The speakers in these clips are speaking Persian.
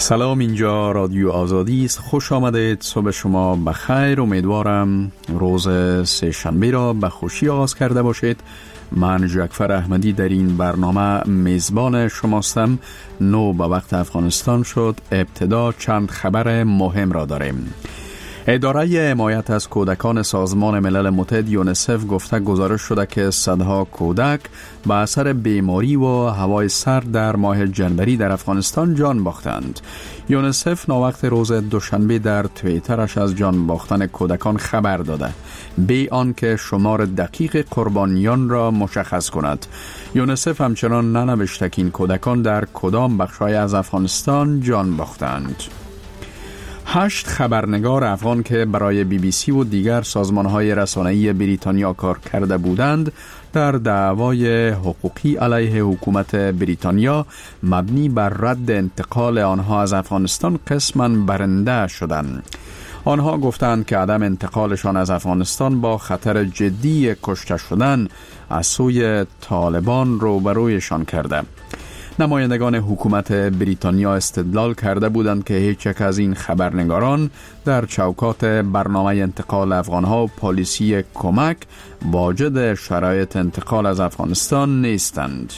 سلام، اینجا رادیو آزادی است. خوش آمدید. صبح شما بخیر. امیدوارم روز سه شنبه را به خوشی آغاز کرده باشید. من جعفر احمدی در این برنامه میزبان شماستم. 9 به وقت افغانستان شد. ابتدا چند خبر مهم را داریم. اداره حمایت از کودکان سازمان ملل متحد یونیسف گفته گزارش شده که صدها کودک به اثر بیماری و هوای سرد در ماه جنوری در افغانستان جان باختند. یونیسف ناوقت روز دوشنبه در توییترش از جان باختن کودکان خبر داده، بی آنکه شمار دقیق قربانیان را مشخص کند. یونیسف همچنان ننوشته که این کودکان در کدام بخش‌های از افغانستان جان باختند. 8 خبرنگار افغان که برای BBC و دیگر سازمان‌های رسانه‌ای بریتانیا کار کرده بودند در دعوای حقوقی علیه حکومت بریتانیا مبنی بر رد انتقال آنها از افغانستان قسماً برنده شدند. آنها گفتند که عدم انتقالشان از افغانستان با خطر جدی کشته شدن از سوی طالبان روبرویشان کرده. نمایندگان حکومت بریتانیا استدلال کرده بودند که هیچ یک از این خبرنگاران در چوکات برنامه انتقال افغانها و پالیسی کمک واجد شرایط انتقال از افغانستان نیستند.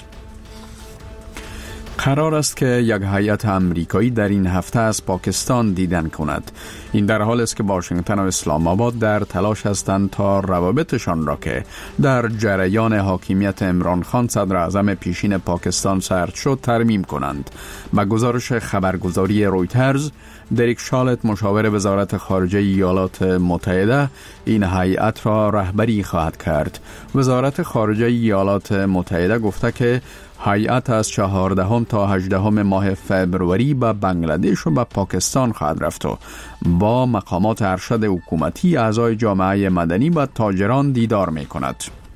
قرار است که یک هیئت امریکایی در این هفته از پاکستان دیدن کند. این در حال است که واشنگتن و اسلام آباد در تلاش هستند تا روابطشان را که در جریان حاکمیت عمران خان صدر اعظم پیشین پاکستان سرد شد ترمیم کنند. با گزارش خبرگزاری رویترز، دریک شالت مشاور وزارت خارجه ایالات متحده این هیئت را رهبری خواهد کرد. وزارت خارجه ایالات متحده گفته که هیئت از 14 تا 18 ماه فبروری به بنگلادش و به پاکستان خواهد رفت و با مقامات ارشد حکومتی، اعضای جامعه مدنی و تاجران دیدار می کند.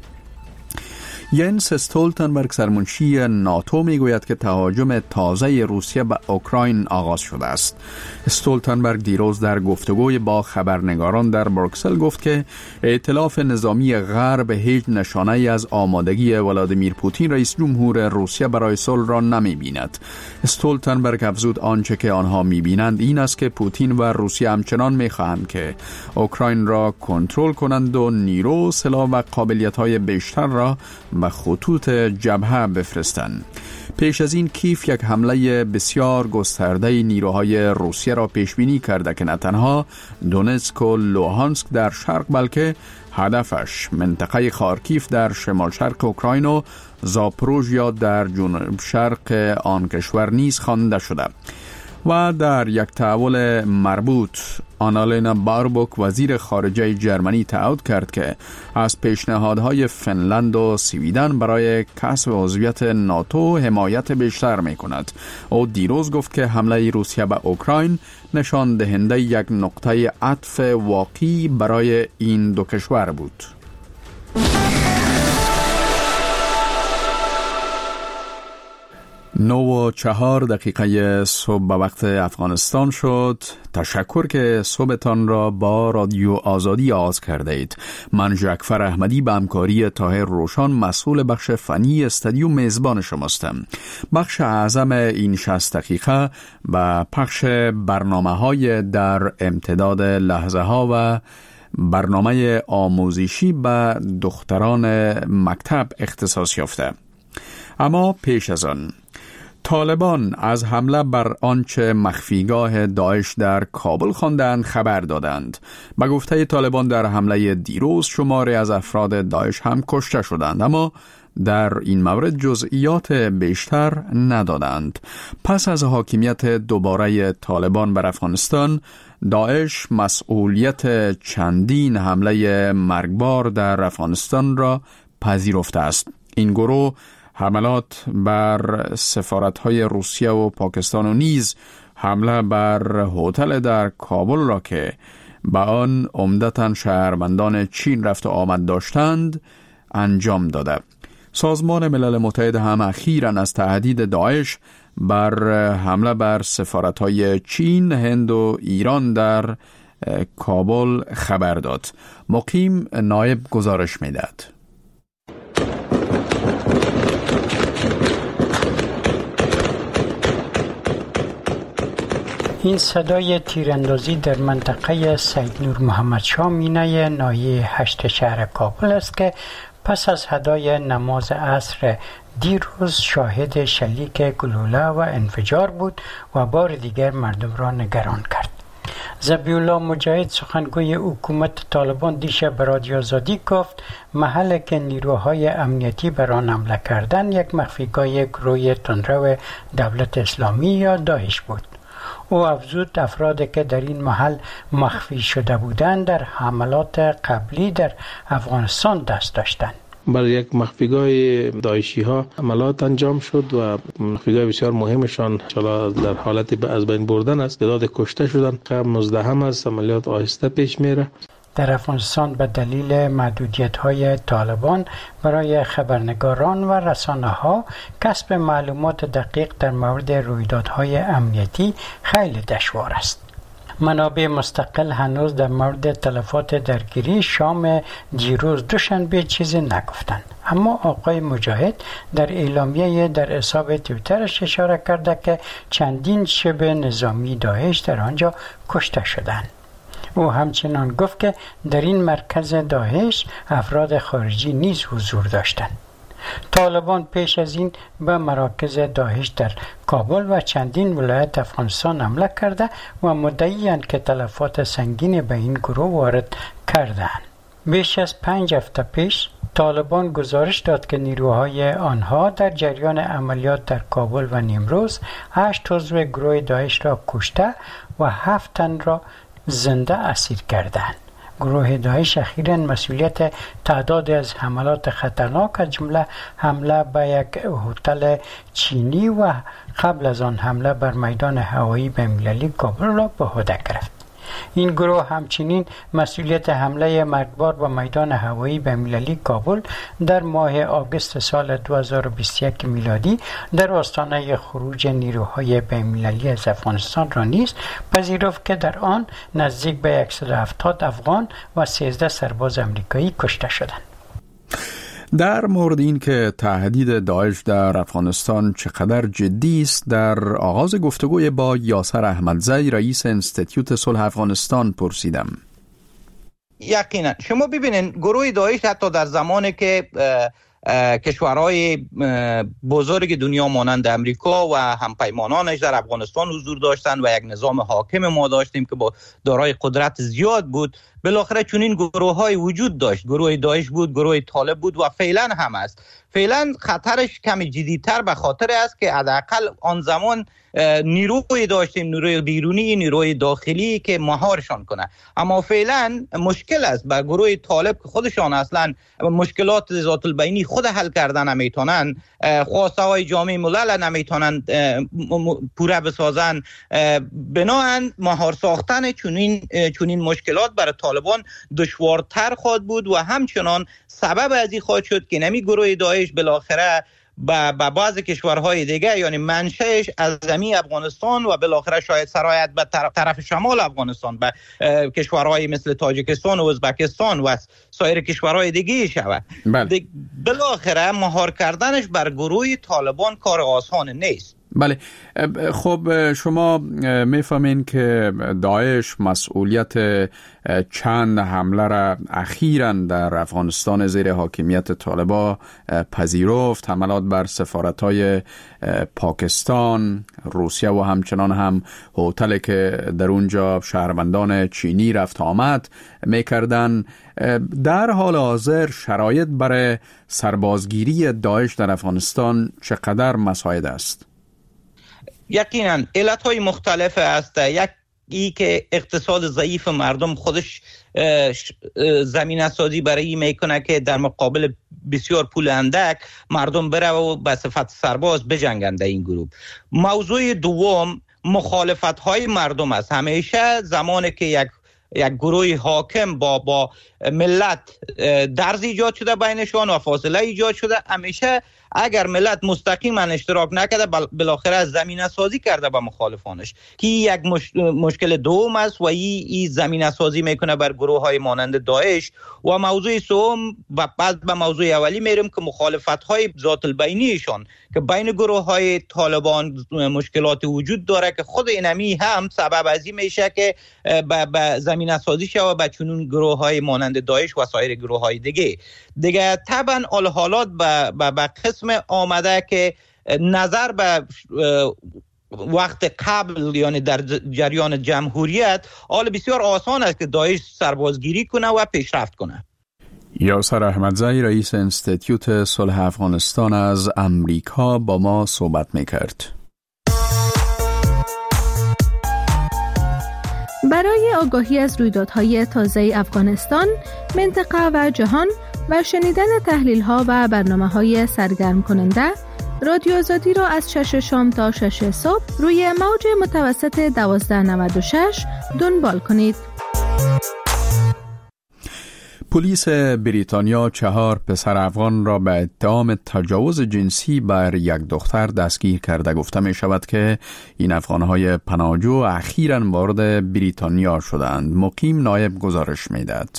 ینس استولتنبرگ سرمنشی ناتو میگوید که تهاجم تازه روسیه به اوکراین آغاز شده است. استولتنبرگ دیروز در گفتگوی با خبرنگاران در بروکسل گفت که ائتلاف نظامی غرب هیچ نشانه‌ای از آمادگی ولادیمیر پوتین رئیس جمهور روسیه برای صلح را نمی‌بیند. استولتنبرگ افزود آنچه که آنها می‌بینند این است که پوتین و روسیه همچنان می‌خواهند که اوکراین را کنترل کنند و نیرو، سلاح و قابلیت‌های بیشتر را به خطوط جبهه بفرستند. پیش از این کیف یک حمله بسیار گسترده نیروهای روسیه را پیش بینی کرده که نه تنها دونتسک و لوهانسک در شرق بلکه هدفش منطقه خارکیف در شمال شرق اوکراین و زاپروژیا در جنوب شرق آن کشور نیز خوانده شده. و در یک تحول مربوط، آنالینا باربوک وزیر خارجه جرمنی تعهد کرد که از پیشنهادهای فنلند و سویدن برای کسب عضویت ناتو حمایت بیشتر می کند. او دیروز گفت که حمله روسیه به اوکراین نشان دهنده یک نقطه عطف واقعی برای این دو کشور بود. 9:04 صبح به وقت افغانستان شد. تشکر که صبحتان را با رادیو آزادی آغاز کرده اید. من جعفر احمدی به همکاری طاهر روشان مسئول بخش فنی استودیو میزبان شماستم. بخش اعظم این 60 دقیقه و پخش برنامه‌های در امتداد لحظه ها و برنامه آموزشی به دختران مکتب اختصاص یافته. اما پیش از آن، طالبان از حمله بر آنچه مخفیگاه داعش در کابل خواندند خبر دادند. به گفته طالبان در حمله دیروز شماری از افراد داعش هم کشته شدند، اما در این مورد جزئیات بیشتر ندادند. پس از حاکمیت دوباره طالبان بر افغانستان، داعش مسئولیت چندین حمله مرگبار در افغانستان را پذیرفته است. این گروه حملات بر سفارت‌های روسیه و پاکستان و نیز حمله بر هتل در کابل را که به آن عمدتاً شهروندان چین رفت و آمد داشتند انجام داده. سازمان ملل متحد هم اخیراً از تهدید داعش بر حمله بر سفارت‌های چین، هند و ایران در کابل خبر داد. مقیم نایب گزارش می‌دهد. این صدای تیراندازی در منطقه سید نور محمد شاه مینه ناحیه 8 شهر کابل است که پس از ادای نماز عصر دیروز شاهد شلیک گلوله و انفجار بود و بار دیگر مردم را نگران کرد. ذبیح الله مجاهد سخنگوی حکومت طالبان دیشب به رادیو آزادی گفت محل که نیروهای امنیتی بر آن حمله کردند یک مخفیگاه گروه تندرو دولت اسلامی یا داعش بود. او افزود افرادی که در این محل مخفی شده بودند در حملات قبلی در افغانستان دست داشتند. بر یک مخفیگاه داعشی ها عملیات انجام شد و مخفیگاه بسیار مهمشان در حالت از بین بردن است. تعداد کشته شدن خب مزدحم است، عملیات آهسته پیش میره. در افغانستان به دلیل محدودیت‌های طالبان برای خبرنگاران و رسانه‌ها کسب معلومات دقیق در مورد رویدادهای امنیتی خیلی دشوار است. منابع مستقل هنوز در مورد تلفات درگیری شام دیروز دوشنبه چیزی نگفتند، اما آقای مجاهد در اعلامیه در حساب توییترش اشاره کرده که چندین شبه نظامی داعش در آنجا کشته شدند. او همچنان گفت که در این مرکز داعش افراد خارجی نیز حضور داشتند. طالبان پیش از این به مراکز داعش در کابل و چندین ولایت افغانستان حمله کرده و مدعی‌اند که تلفات سنگین به این گروه وارد کردند. بیش از 5 هفته پیش طالبان گزارش داد که نیروهای آنها در جریان عملیات در کابل و نیمروز 8 عضو گروه داعش را کشته و 7 تن را زنده اسیر کردند. گروه داعش اخیراً مسئولیت تعدادی از حملات خطرناک از جمله حمله به یک هتل چینی و قبل از آن حمله بر میدان هوایی بین‌المللی کابل را به عهده گرفت. این گروه همچنین مسئولیت حمله مرگبار به میدان هوایی بین‌المللی کابل در ماه آگوست سال 2021 میلادی در آستانه خروج نیروهای بین‌المللی از افغانستان را نیز پذیرفت که در آن نزدیک به 170 افغان و 13 سرباز آمریکایی کشته شدند. در مورد این که تهدید داعش در افغانستان چقدر جدی است در آغاز گفتگوی با یاسر احمدزی رئیس انستیتیوت صلح افغانستان پرسیدم. یقینا شما ببینید گروه داعش حتی در زمانی که کشورهای بزرگ دنیا مانند امریکا و همپیمانانش در افغانستان حضور داشتند و یک نظام حاکم ما داشتیم که با دارای قدرت زیاد بود، بالاخره چنین گروه‌های وجود داشت. گروه داعش بود، گروه طالب بود و فعلا هم است. فعلا خطرش کمی جدی‌تر به خاطر است که حداقل آن زمان نیروی داشتیم، نیروی بیرونی، نیروی داخلی که مهارشان کنه. اما فعلا مشکل است به گروه طالب که خودشان اصلا مشکلات ذات البینی خود حل کردن نمیتونن، خواسته های جامعه ملل نمیتونن پوره بسازن، بناهن مهار ساختن چنین مشکلات برای طالبان دشوارتر خواهد بود و همچنان سبب از این خواهد شد که نمی گروه داعش بالاخره با بعض کشورهای دیگه، یعنی منشأش از زمین افغانستان و بالاخره شاید سرایت به طرف شمال افغانستان به کشورهای مثل تاجیکستان و ازبکستان و سایر کشورهای دیگه شود. بالاخره مهار کردنش بر گروه طالبان کار آسان نیست. بله، خب شما میفهمین که داعش مسئولیت چند حمله را اخیراً در افغانستان زیر حاکمیت طالبان پذیرفت، حملات بر سفارت‌های پاکستان، روسیه و همچنان هم هتلی که در اونجا شهروندان چینی رفت آمد میکردن. در حال حاضر شرایط برای سربازگیری داعش در افغانستان چقدر مساعد است؟ یقینا علت‌های مختلف است. یکی که اقتصاد ضعیف مردم خودش زمینه سازی برای این میکنه که در مقابل بسیار پول اندک مردم بره و به صفت سرباز بجنگند این گروه. موضوع دوم مخالفت های مردم است. همیشه زمانی که یک یک گروه حاکم با ملت درز ایجاد شده بینشان و فاصله ایجاد شده. همیشه اگر ملت مستقیما اشتراک نکرده بالاخره زمینه سازی کرده با مخالفانش که یک مشکل دوم است و این زمینه سازی میکنه بر گروه های مانند داعش. و موضوع سوم و بعد به موضوع اولی میرم که مخالفت های ذات البینیشان که بین گروه های طالبان مشکلات وجود داره که خود اینمی هم سبب از این میشه که به زمینه سازی شوه به چنون گروه های مانند داعش و سایر گروه های دیگه طبعا حالات به قسم آمده که نظر به وقت قبل یعنی در جریان جمهوریت حال بسیار آسان است که داعش سربازگیری کنه و پیشرفت کنه. یاسر احمدزی رئیس انستیتیوت صلح افغانستان از امریکا با ما صحبت میکرد. برای آگاهی از رویدادهای تازه افغانستان، منطقه و جهان و شنیدن تحلیل‌ها و برنامه‌های سرگرم کننده، رادیو آزادی را از 6 شام تا 6 صبح روی موج متوسط 1296 دنبال کنید. پلیس بریتانیا 4 پسر افغان را به اتهام تجاوز جنسی بر یک دختر دستگیر کرده. گفته می شود که این افغانهای پناهجو اخیراً وارد بریتانیا شدند. مقیم نایب گزارش می دهد.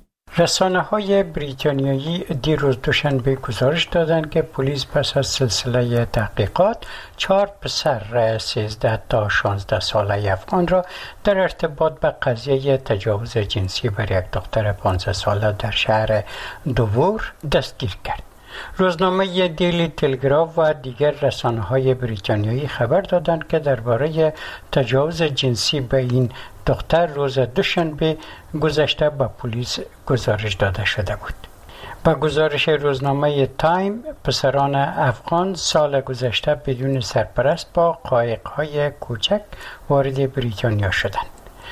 رسانه‌های بریتانیایی دیروز دوشنبه گزارش دادند که پلیس پس از سلسله تحقیقات 4 پسر 13 تا 16 ساله افغان را در ارتباط به قضیه تجاوز جنسی بر یک دختر 15 ساله در شهر دوور دستگیر کرد. روزنامه دیلی تلگراف و دیگر رسانه‌های بریتانیایی خبر دادند که درباره تجاوز جنسی به این دختر روز دوشنبه گذشته به پلیس گزارش داده شده بود. با گزارش روزنامه تایم، پسران افغان سال گذشته بدون سرپرست با قایق‌های کوچک وارد بریتانیا شدند.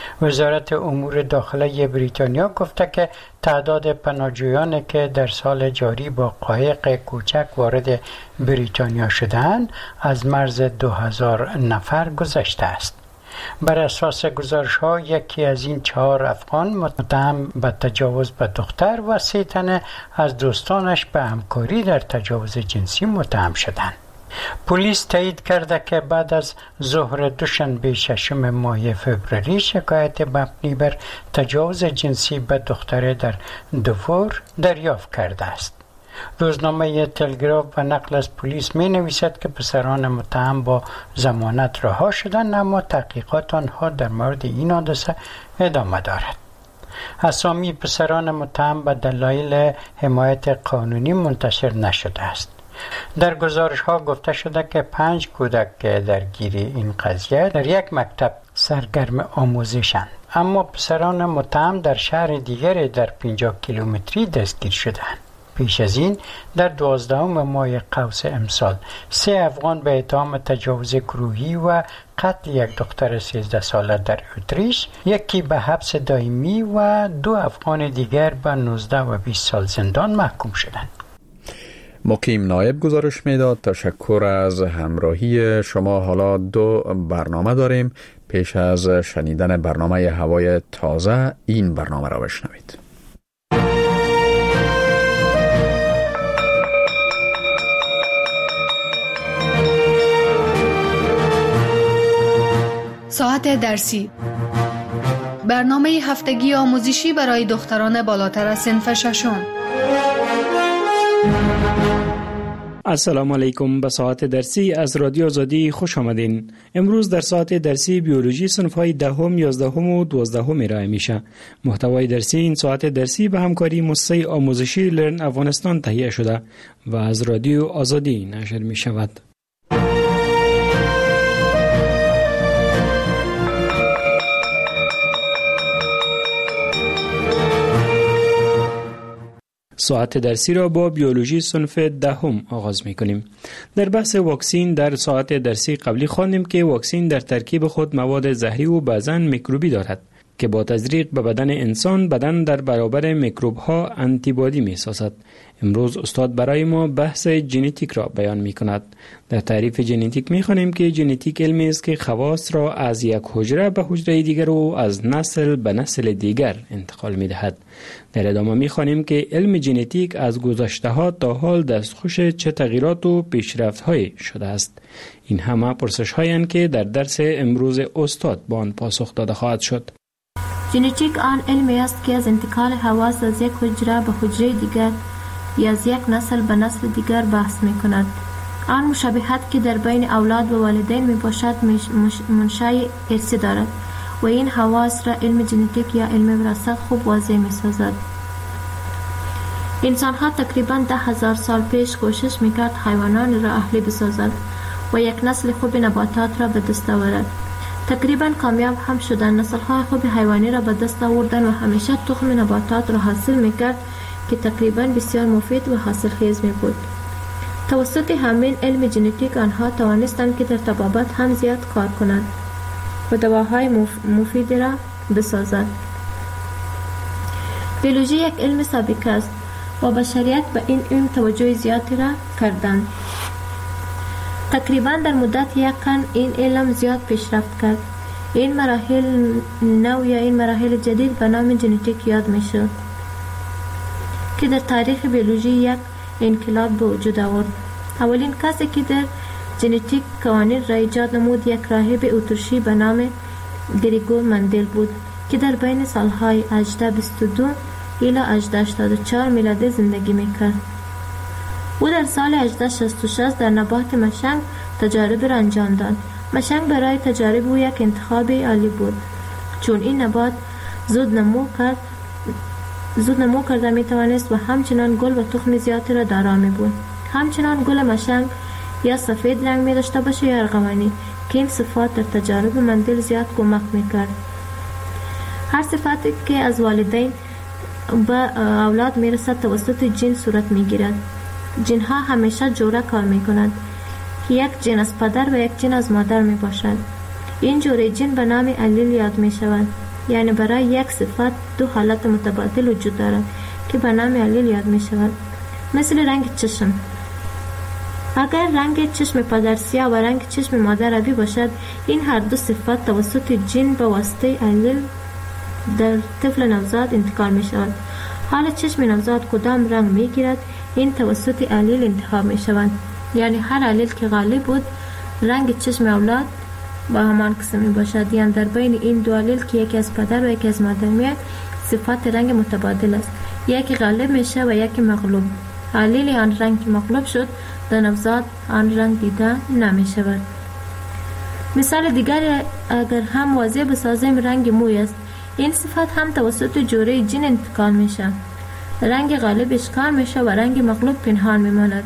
وزارت امور داخلی بریتانیا گفته که تعداد پناهجویانی که در سال جاری با قایق کوچک وارد بریتانیا شدند از مرز 2000 نفر گذشته است. بر اساس گزارش‌ها یکی از این 4 افغان متهم به تجاوز به دختر و 3 تن از دوستانش به همکاری در تجاوز جنسی متهم شدند. پلیس تایید کرده که بعد از ظهر دوشنبه 6 ماه فوریه شکایت مبنی بر تجاوز جنسی به دختر در دوور دریافت کرده است. روزنامه تلگراف و نقل از پلیس می نویسد که پسران متهم با ضمانت رها شدند، اما تحقیقات آنها در مورد این حادثه ادامه دارد. اسامی پسران متهم به دلایل حمایت قانونی منتشر نشده است. در گزارش ها گفته شده که 5 کودک درگیر این قضیه در یک مکتب سرگرم آموزشند، اما پسران متهم در شهر دیگر در 50 کیلومتری دستگیر شدند. پیش از این در 12 ماه قوس امسال 3 افغان به اتهام تجاوز گروهی و قتل یک دختر 13 ساله در اتریش، یکی به حبس دائمی و 2 افغان دیگر به 19 و 20 سال زندان محکوم شدند. مقیم نایب گزارش میداد. تشکر از همراهی شما. حالا 2 برنامه داریم. پیش از شنیدن برنامه هوای تازه این برنامه را بشنوید. ساعت درسی، برنامه هفتگی آموزشی برای دختران بالاتر از صنف 6. السلام علیکم. به ساعت درسی از رادیو آزادی خوش آمدین. امروز در ساعت درسی بیولوژی صنف‌های 10، 11 و 12 ارائه میشه. محتوای درسی این ساعت درسی به همکاری مؤسسه آموزشی لرن افغانستان تهیه شده و از رادیو آزادی نشر می شود. ساعت درسی را با بیولوژی صنف 10 آغاز می کنیم. در بحث واکسین در ساعت درسی قبلی خواندیم که واکسین در ترکیب خود مواد زهری و بعضاً میکروبی دارد که با تزریق به بدن انسان بدن در برابر میکروب ها آنتیبادی می سازد. امروز استاد برای ما بحث ژنتیک را بیان می کند. در تعریف ژنتیک می خوانیم که ژنتیک علمی است که خواص را از یک حجره به حجره دیگر و از نسل به نسل دیگر انتقال می دهد. در ادامه می خوانیم که علم ژنتیک از گذشته ها تا حال دستخوش چه تغییرات و پیشرفت های شده است. این همه پرسش هایند که در درس امروز استاد با آن پاسخ داده خواهد شد. ژنتیک آن علمی است که از انتقال حواس از یک حجره به حجره دیگر یا از یک نسل به نسل دیگر بحث می کند. آن مشابهت که در بین اولاد و والدین می باشد منشأ ارثی دارد و این حواس را علم ژنتیک یا علم وراثت خوب واضح می سازد. انسان ها تقریباً 10,000 سال پیش کوشش می کرد حیوانان را اهلی بسازد و یک نسل خوب نباتات را به دست آورد. تقریباً کامیاب هم شدند. نسل های خوب حیوانی را به دست آوردن و همیشه تخم نباتات را حاصل می کرد که تقریباً بسیار مفید و حاصل خیز می بود. توسط همین علم ژنتیک آنها توانستند که در طبابت هم زیاد کار کنند و دواهای مفید را بسازند. بیولوژی یک علم سابقه است و بشریت به این علم توجه زیادی را کردند. تقریباً در مدت یک قرن این علم زیاد پیشرفت کرد. این مراحل نو یا این مراحل جدید به نام ژنتیک یاد می شود که در تاریخ بیولوژی یک انقلاب به وجود آورد. اولین کسی که در ژنتیک قوانین را ایجاد نمود یک راهب اتریشی به نام گریگور مندل بود که در بین سالهای 1822 الی 1884 میلادی زندگی میکرد. او در سال 1866 در نبات مشنگ تجارب را انجام داد. مشنگ برای تجارب او یک انتخاب عالی بود چون این نبات زود نمو کرده می توانست و همچنان گل و تخم زیادی را دارا می بود. همچنان گل مشنگ یا سفید رنگ می داشته باشه یا ارغوانی که این صفات در تجارب مندل زیاد کمک می کرد. هر صفاتی که از والدین به اولاد می رسد توسط جین صورت می گیرد. جین ها همیشه جوره کار می کنند که یک جین از پدر و یک جین از مادر می باشد. این جوره جین به نام الیل یاد می شود. یعنی برای یک صفت دو حالت متبادل وجود دارد که به نام الیل یاد می شود. مثل رنگ چشم. اگر رنگ چشم پدر سیاه و رنگ چشم مادر آبی باشد، این هر دو صفت توسط جین به واسطه الیل در طفل نوزاد انتقال می شود. حال چشم نوزاد کدام رنگ می گیرد، این توسط الیل انتخاب می شود. یعنی هر الیل که غالب بود رنگ چشم اولاد با همان قسم می باشد. یعنی در بین این دو الیل که یکی از پدر و یکی از مادر میاد صفات رنگ متبادل است، یکی غالب میشه و یکی مغلوب. الیل آن رنگ که مغلوب شد در نوزاد آن رنگ دیده نمی شود. مثال دیگر اگر هم واضح بسازیم رنگ موی است. این صفت هم توسط جوره جین انتقال میشه. رنگ غالب اشکال میشه و رنگ مغلوب پنهان میماند.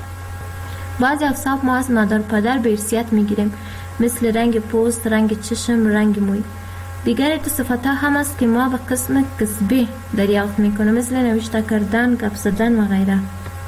بعضی اوصاف ما از مادر پدر به ارثیت میگیریم، مثل رنگ پوست، رنگ چشم، رنگ موی. دیگر دو صفت ها هم است که ما به قسم کسبی دریافت میکنیم، مثل نوشته کردن، گپ زدن و غیره.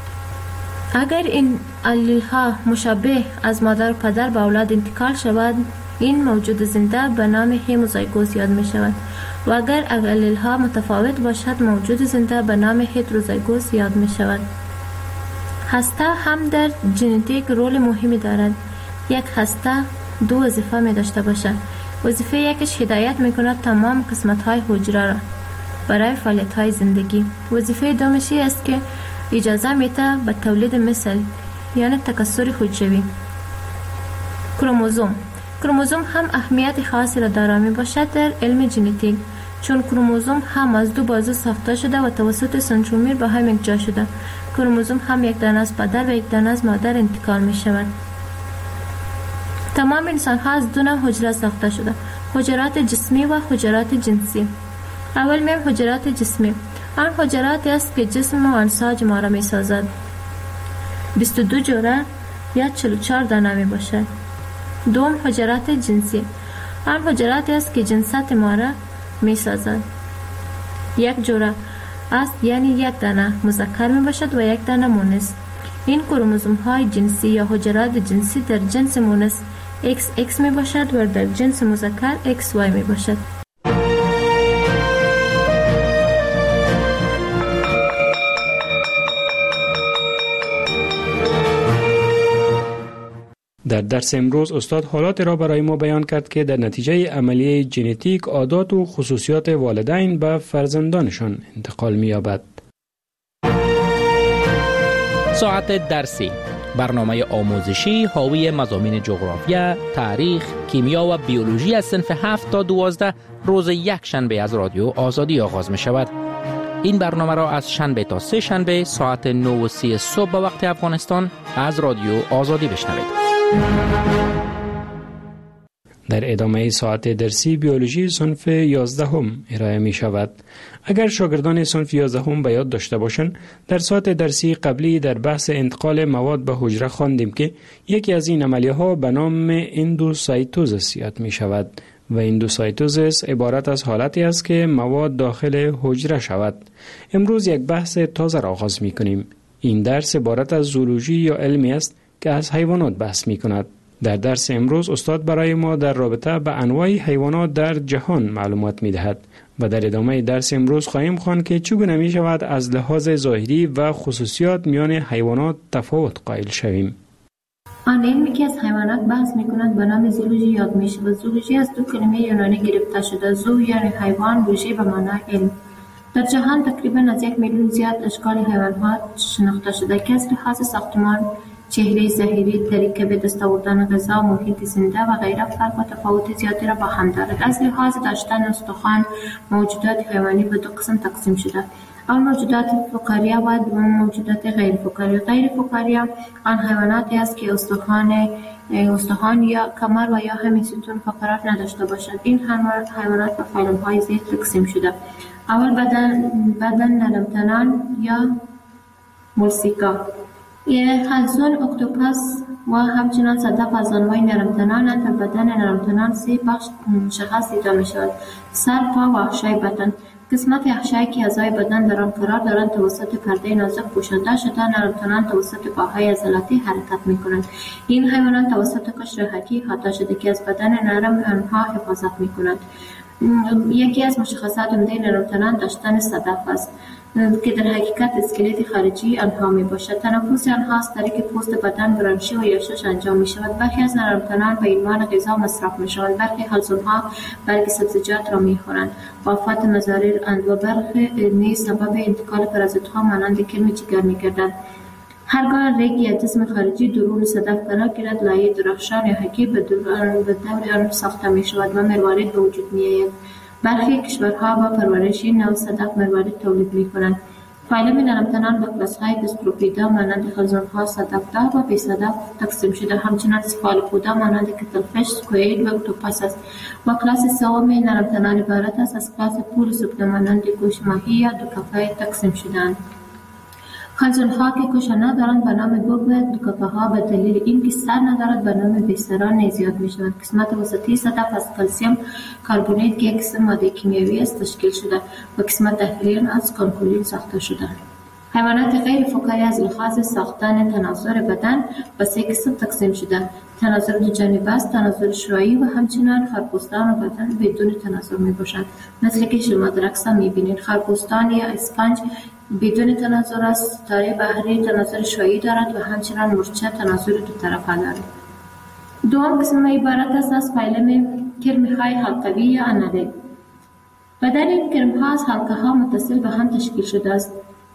اگر این الیل ها مشابه از مادر و پدر به اولاد انتقال شود، این موجود زنده به نام هموزایگوس یاد می شود و اگر الیل ها متفاوت باشد موجود زنده به نام هتروزایگوس یاد می شود. هسته هم در ژنتیک رول مهمی دارد. یک هسته دو وظیفه می داشته باشد. وظیفه یکش هدایت می کند تمام قسمت های حجره را برای فعالیت های زندگی. وظیفه دومش است که اجازه میده به تولید مثل، یعنی تکثر حجروی. کروموزوم هم اهمیت خاصی را دارا می باشد در علم ژنتیک، چون کروموزوم هم از دو بازو ساخته شده و توسط سنترومیر به هم یکجا شده. کروموزوم هم یک دانه از پدر و یک دانه از مادر انتقال می شود. تمام انسان ها از دو نوع حجره ساخته شده، حجرات جسمی و حجرات جنسی. اول میم حجرات جسمی. آن حجراتی است که جسم و انساج ما را می سازد. 22 جوره یا 44 دانه می باشد. دوم حجرات جنسی. آن حجراتی است که جنسات ما را می سازد. یک جوره است، یعنی یک دانه مذکر می باشد و یک دانه مؤنث. این کروموزوم های جنسی یا حجرات جنسی در جنس مؤنث XX می باشد و در جنس مذکر XY می باشد. در درس امروز استاد حالات را برای ما بیان کرد که در نتیجه عملیه ژنتیک عادات و خصوصیات والدین به فرزندانشان انتقال می‌یابد. ساعت درسی، برنامه آموزشی حاوی مضامین جغرافیا، تاریخ، کیمیا و بیولوژی از صنف 7 تا 12 روز یک شنبه از رادیو آزادی آغاز می شود. این برنامه را از شنبه تا سه شنبه ساعت 9:30 صبح به وقت افغانستان از رادیو آزادی بشنوید. در ادامه ساعت درسی بیولوژی صنف 11 ارائه می شود. اگر شاگردان صنف 11 به یاد داشته باشند، در ساعت درسی قبلی در بحث انتقال مواد به حجره خواندیم که یکی از این عملیه ها به نام اندوسایتوزیس یاد می شود و اندوسایتوزیس عبارت از حالتی است که مواد داخل حجره شود. امروز یک بحث تازه را آغاز می کنیم. این درس عبارت از زولوژی یا علمی است که از حیوانات بحث می کند. در درس امروز استاد برای ما در رابطه به انواع حیوانات در جهان معلومات می دهد و در ادامه درس امروز خواهیم خواند که چگونه می شود از لحاظ ظاهری و خصوصیات میان حیوانات تفاوت قائل شویم. آن علمی که از حیوانات بحث می کند به نام زولوژی یاد می شود. زولوژی از دو کلمه یونانی گرفته شده. زو یعنی حیوان، لوژی به معنای علم. در جهان تقریبا از 1 میلیون زیاد اشکال حیوانات شناخته شده که از لحاظ ساختمان، چهره ظاهری، طریقه به دست آوردن غذا، محیط زنده و غیره فرق و تفاوت زیادی را با هم دارد. از لحاظ داشتن استخوان، موجودات حیوانی به دو قسم تقسیم شده. اول موجودات فقاریه و دوم موجودات غیر فقاریه. غیر فقاریه آن حیواناتی است که استخوان یا کمر و یا همین ستون فقرات نداشته باشد. این حیوانات به فیلم‌های زیر تقسیم شده. اول بدن نرمتنان یا مولسیکا، خلزون، اکتوپس و همچنان صدف از انواع نرمتنان. در بدن نرمتنان 3 بخش مشخص دیده می شود: سر، پا و احشای بدن. قسمت احشایی که اعضای بدن در آن قرار دارند توسط پرده نازک پوشانده شده. نرمتنان توسط پاهای عضلاتی حرکت می کنند. این حیوانات توسط قشر حکی احاطه شده که از بدن نرم آنها حفاظت می کند. یکی از مشخصات عمده نرمتنان داشتن صدف است که در حقیقت اسکلت خارجی آنها می باشد. تنفس آنها از طریق پوست بدن، برانشی و یاشش انجام می شود. برخی از نرمتنان به عنوان غذا مصرف می شوند. برخی خلزونها برگ سبزیجات را می خورند. بافت مضاریر اند و برخی نیز سبب انتقال پرازیت‌ها مانند کرم جگر می گردند. هرگاه ریگ یا جسم خارجی درون صدف قرار گیرد، لایه درخشان یا حکی به دور آن ساخته می شود و مروارید به وجود می آید. برخی کشورها با پرورش این نوع صدف مروارید تولید می کنند. فایلم نرمتنان به کلاس‌های گستروپیدا مانند خلزون‌ها، صدف‌دار و بی صدف تقسیم شده. همچنان سفالوپودا مانند کتلفش، سکوئید و اکتوپس است. و کلاس سوم نرمتنان عبارت است از کلاس پول سوپده مانند گوش ماهی یا دوکفه تقسیم شده‌اند. خلزون‌ها که کوشه ندارند به نام گوگ و دوکفه‌ها به دلیل اینکه سر ندارد به نام بیسران نیز یاد می‌شوند. قسمت وسطی صدف از کلسیم کاربونیت که یک قسم ماده کیمیایی است تشکیل شده و قسمت داخلی از کانکولین ساخته شده. حیوانات غیر فقاری از لحاظ ساختن تناسر بدن به 3 قسم تقسیم شده: تناسر دو جانبه است، تناسر شویی و همچنان خرپوستان و بدن بدون تناسر میباشند. مثل که شما در عکس میبینید خرپوستان یا اسفنج بدون تناسر است. ستاره بحری تناسر شویی دارد و همچنان مورچه تناسر دو طرفه دارد. دوم قسم عبارت است از فیلم کرم‌های حلقوی یا انالید. بدن این کرم‌ها از حلقه‌ها متصل به هم تشکیل شده است.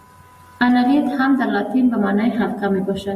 انالید هم در لاتین به معنای حلقه می باشد.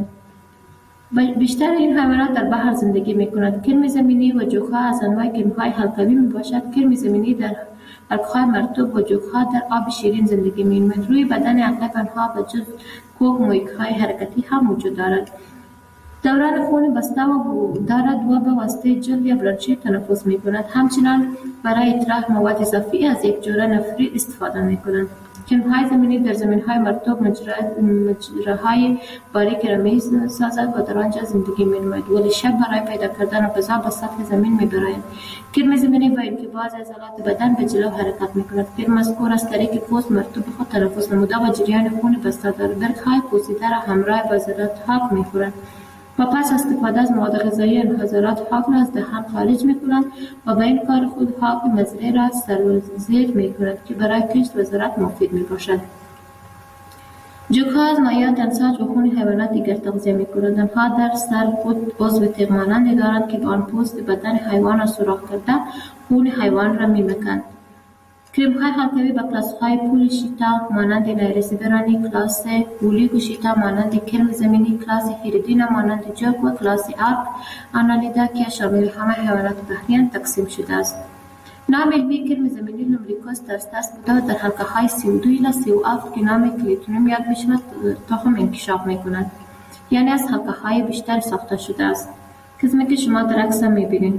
بیشتر این حیوانات در بحر زندگی می کنند. کرم زمینی و جوخه از انواع کرم‌های حلقوی می باشد. کرم زمینی در حلقه‌های مرطوب و جوخه در آب شیرین زندگی می کنند. روی بدن اغلب آنها به جز کوه مویک‌های حرکتی هم وجود دارد. دوران خون بسته دارد و به واسطه جلد یا برانشی تنفس می کند. همچنان برای اطراح مواد اضافی از یک جوره نفری استفاده می کنند. کرم‌های زمینی در زمین‌های مرطوب مجراهای باریک را می‌سازد و در آنجا زندگی می‌نماید، ولی شب برای پیدا کردن غذا به سطح زمین می‌برند. کرم زمینی با اینکه بعض عضلات بدن به جلو حرکت می‌کند، کرم مذکور از طریق پوست مرطوب خود تنفس نموده و جریان خون بسته دارد. برگ‌های پوسیده را همراه با ذرات خاک می‌خورند و پس استفاده از مواد غذایی انحصارات خاک را از دهان خارج می‌کنند و به این کار خود خاک مزرعه را سرازیر می‌کنند که برای کشت و زراعت مفید می‌باشد. جوک‌ها از مایعات در ساج و خون حیوانات دیگر تغذیه می‌کنند. آنها در سر خود عضو تیغ مانندی دارند که با آن پوست بدن حیوان را سوراخ کرده خون حیوان را می‌مکند. کرم‌های حلقوی با کلاس‌های پول شیتا مانند لیرسیبرانی، کلاس اولیگو شیتا مانند کرم زمینی، کلاس هیریدینا مانند جوک و کلاس آرک آنالیدا که شامل همه حیوانات بحریان تقسیم شده است. نام علمی کرم زمینی لومبریکوس ترستس بوده و در حلقه‌های 32 الی 37 که نام کلیتونیم یاد می‌شود تخم انکشاف می‌کند. یعنی از حلقه‌های بیشتر ساخته شده است. قسمی که شما در عکس می‌بینید.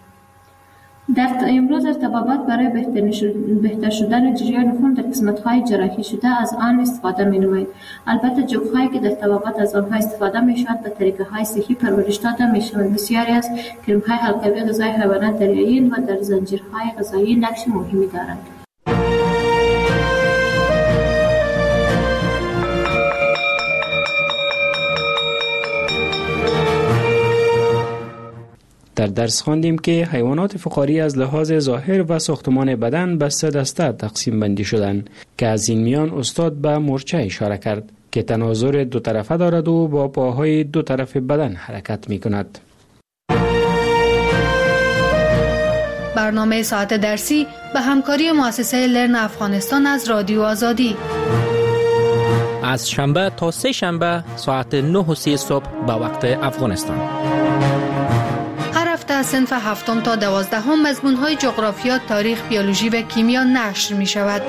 امروز ارتباطات برای بهتر شدن جریان خون در قسمت‌های جراحی شده از آن استفاده می‌نمایید. البته جوک‌هایی که در طبابت از آنها استفاده می‌شود به طریقه‌های صحی پرورش داده می‌شوند. بسیاری از کرم‌های حلقوی غذای حیوانات دریایی و در زنجیرهای غذایی نقش مهمی دارند. در درس خواندیم که حیوانات فقاری از لحاظ ظاهر و ساختمان بدن به 3 دسته تقسیم بندی شدند که از این میان استاد به مورچه اشاره کرد که تناظر دو طرفه دارد و با پاهای دو طرف بدن حرکت می کند. برنامه ساعت درسی به همکاری مؤسسه لرن افغانستان از رادیو آزادی از شنبه تا 3 شنبه ساعت 9:30 صبح به وقت افغانستان. هفته صنف 7 تا 12 مضمون‌های جغرافیا، تاریخ، بیولوژی و کیمیا نشر می‌شود.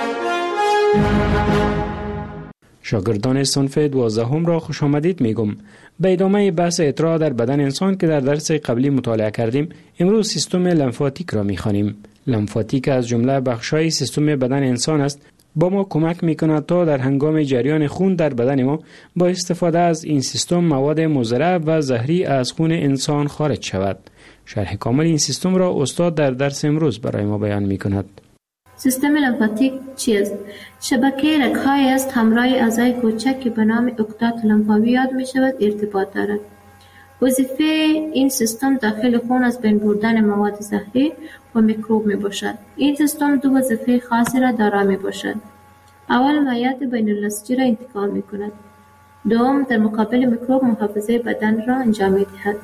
شاگردان صنف 12 را خوش آمدید میگم. به ادامه بحث اطراح در بدن انسان که در درس قبلی مطالعه کردیم، امروز سیستم لمفاتیک را می‌خوانیم. لمفاتیک از جمله بخش‌های سیستم بدن انسان است. با ما کمک می‌کند تا در هنگام جریان خون در بدن ما با استفاده از این سیستم مواد مضر و زهری از خون انسان خارج شود. شرح کامل این سیستم را استاد در درس امروز برای ما بیان می‌کند. سیستم لمفاتیک چیست؟ شبکه رگ‌هایی است همراه اعضای کوچک که به نام عقدات لمفاوی یاد می‌شود ارتباط دارد. وظیفه این سیستم داخل خون از بین بردن مواد زهری و میکروب میباشد. این سیستم 2 وظیفه خاصی را دارا میباشد. اول مایعات بین النسجی را انتقال میکند. دوم در مقابل میکروب محافظه بدن را انجام میدهد.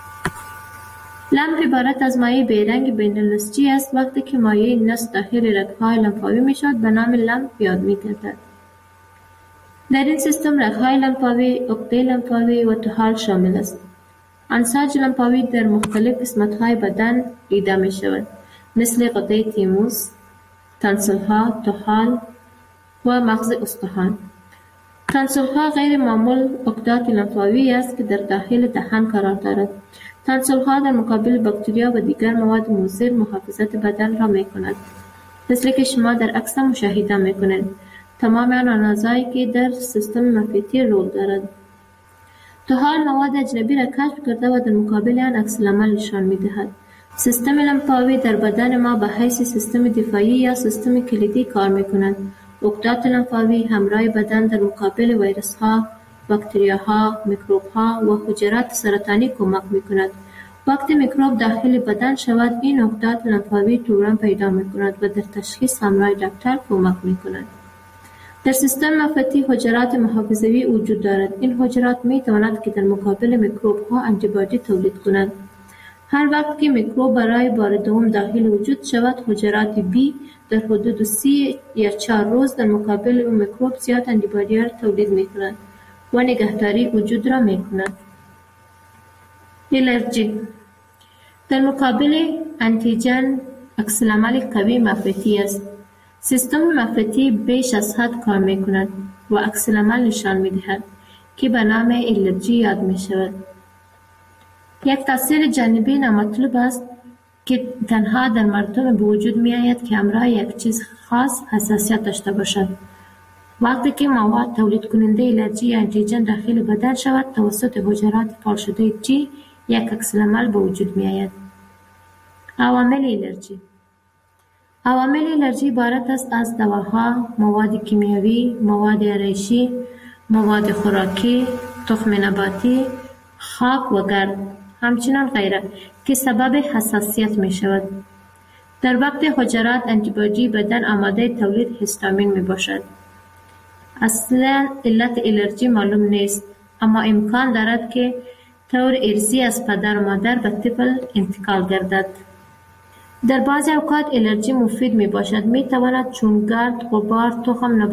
لمف عبارت از مایع بیرنگ بین النسجی است. وقتی که مایع نسج داخل رگ‌های لمفاوی میشود به نام لمف یاد میگردد. در این سیستم رگ‌های لمفاوی، عقده لمفاوی و طحال شامل است. انساج لمفاوی در مختلف قسمت‌های بدن دیده می‌شود، مثل غده تیموس، تانسل‌ها، طحال و مغز استخوان. تانسل‌ها غیر معمول عقدات لمفاوی است که در داخل دهان قرار دارد. تانسل‌ها در مقابل باکتریا و دیگر مواد مضر محافظت بدن را می‌کند. مثل که شما در عکس مشاهده می‌کنید. تمام آن اعضایی که در سیستم لمفاتی رول دارد. طحال مواد اجنبی را کشف کرده و در مقابل آن عکس‌العمل نشان می‌دهد. سیستم لمفاوی در بدن ما به حیث سیستم دفاعی یا سیستم کلیدی کار می‌کند. عقدات لمفاوی همراه بدن در مقابل ویروس‌ها، باکتریاها، میکروب‌ها و حجرات سرطانی کمک می‌کند. وقتی میکروب داخل بدن شود، این عقدات لمفاوی توران پیدا می‌کند و در تشخیص همراه دکتر کمک می‌کند. در سیستم لمفاتی حجرات محافظوی وجود دارد. این حجرات می‌توانند که در مقابل میکروب‌ها آنتیبادی تولید کنند. هر وقت که میکروب برای بار دوم داخل وجود شود، حجرات بی در حدود 3 یا 4 روز در مقابل اون میکروب زیاد آنتیبادی را تولید می‌کنند و نگهداری وجود را می‌کنند. الرژی در مقابل آنتیژن عکس‌العمل قوی مفرطی است. سیستم مفرطی بیش از حد کار می‌کند و عکس‌العمل نشان می‌دهد که به نام الرژی یاد می‌شود. یک تاثیر جانبی نامطلوب است که تنها در مردم به وجود می‌آید که همراه یک چیز خاص حساسیت داشته باشند. وقتی که مواد تولید کننده الرژی یا آنتیژن داخل بدن شود، توسط حجرات فعال شده جی یک عکس‌العمل به وجود می‌آید. عوامل الرژی عوامل الرژی عبارت است از دواها، مواد کیمیایی، مواد آرایشی، مواد خوراکی، تخم نباتی، خاک و گرد، همچنین غیره که سبب حساسیت می شود. در وقت حجرات آنتیبادی بدن آماده تولید هیستامین می باشد. اصلا علت الرژی معلوم نیست، اما امکان دارد که طور ارثی از پدر و مادر به طفل انتقال گردد. در بعضی اوقات الرژی مفید می باشد. می تواند چون گرد، غبار، تخم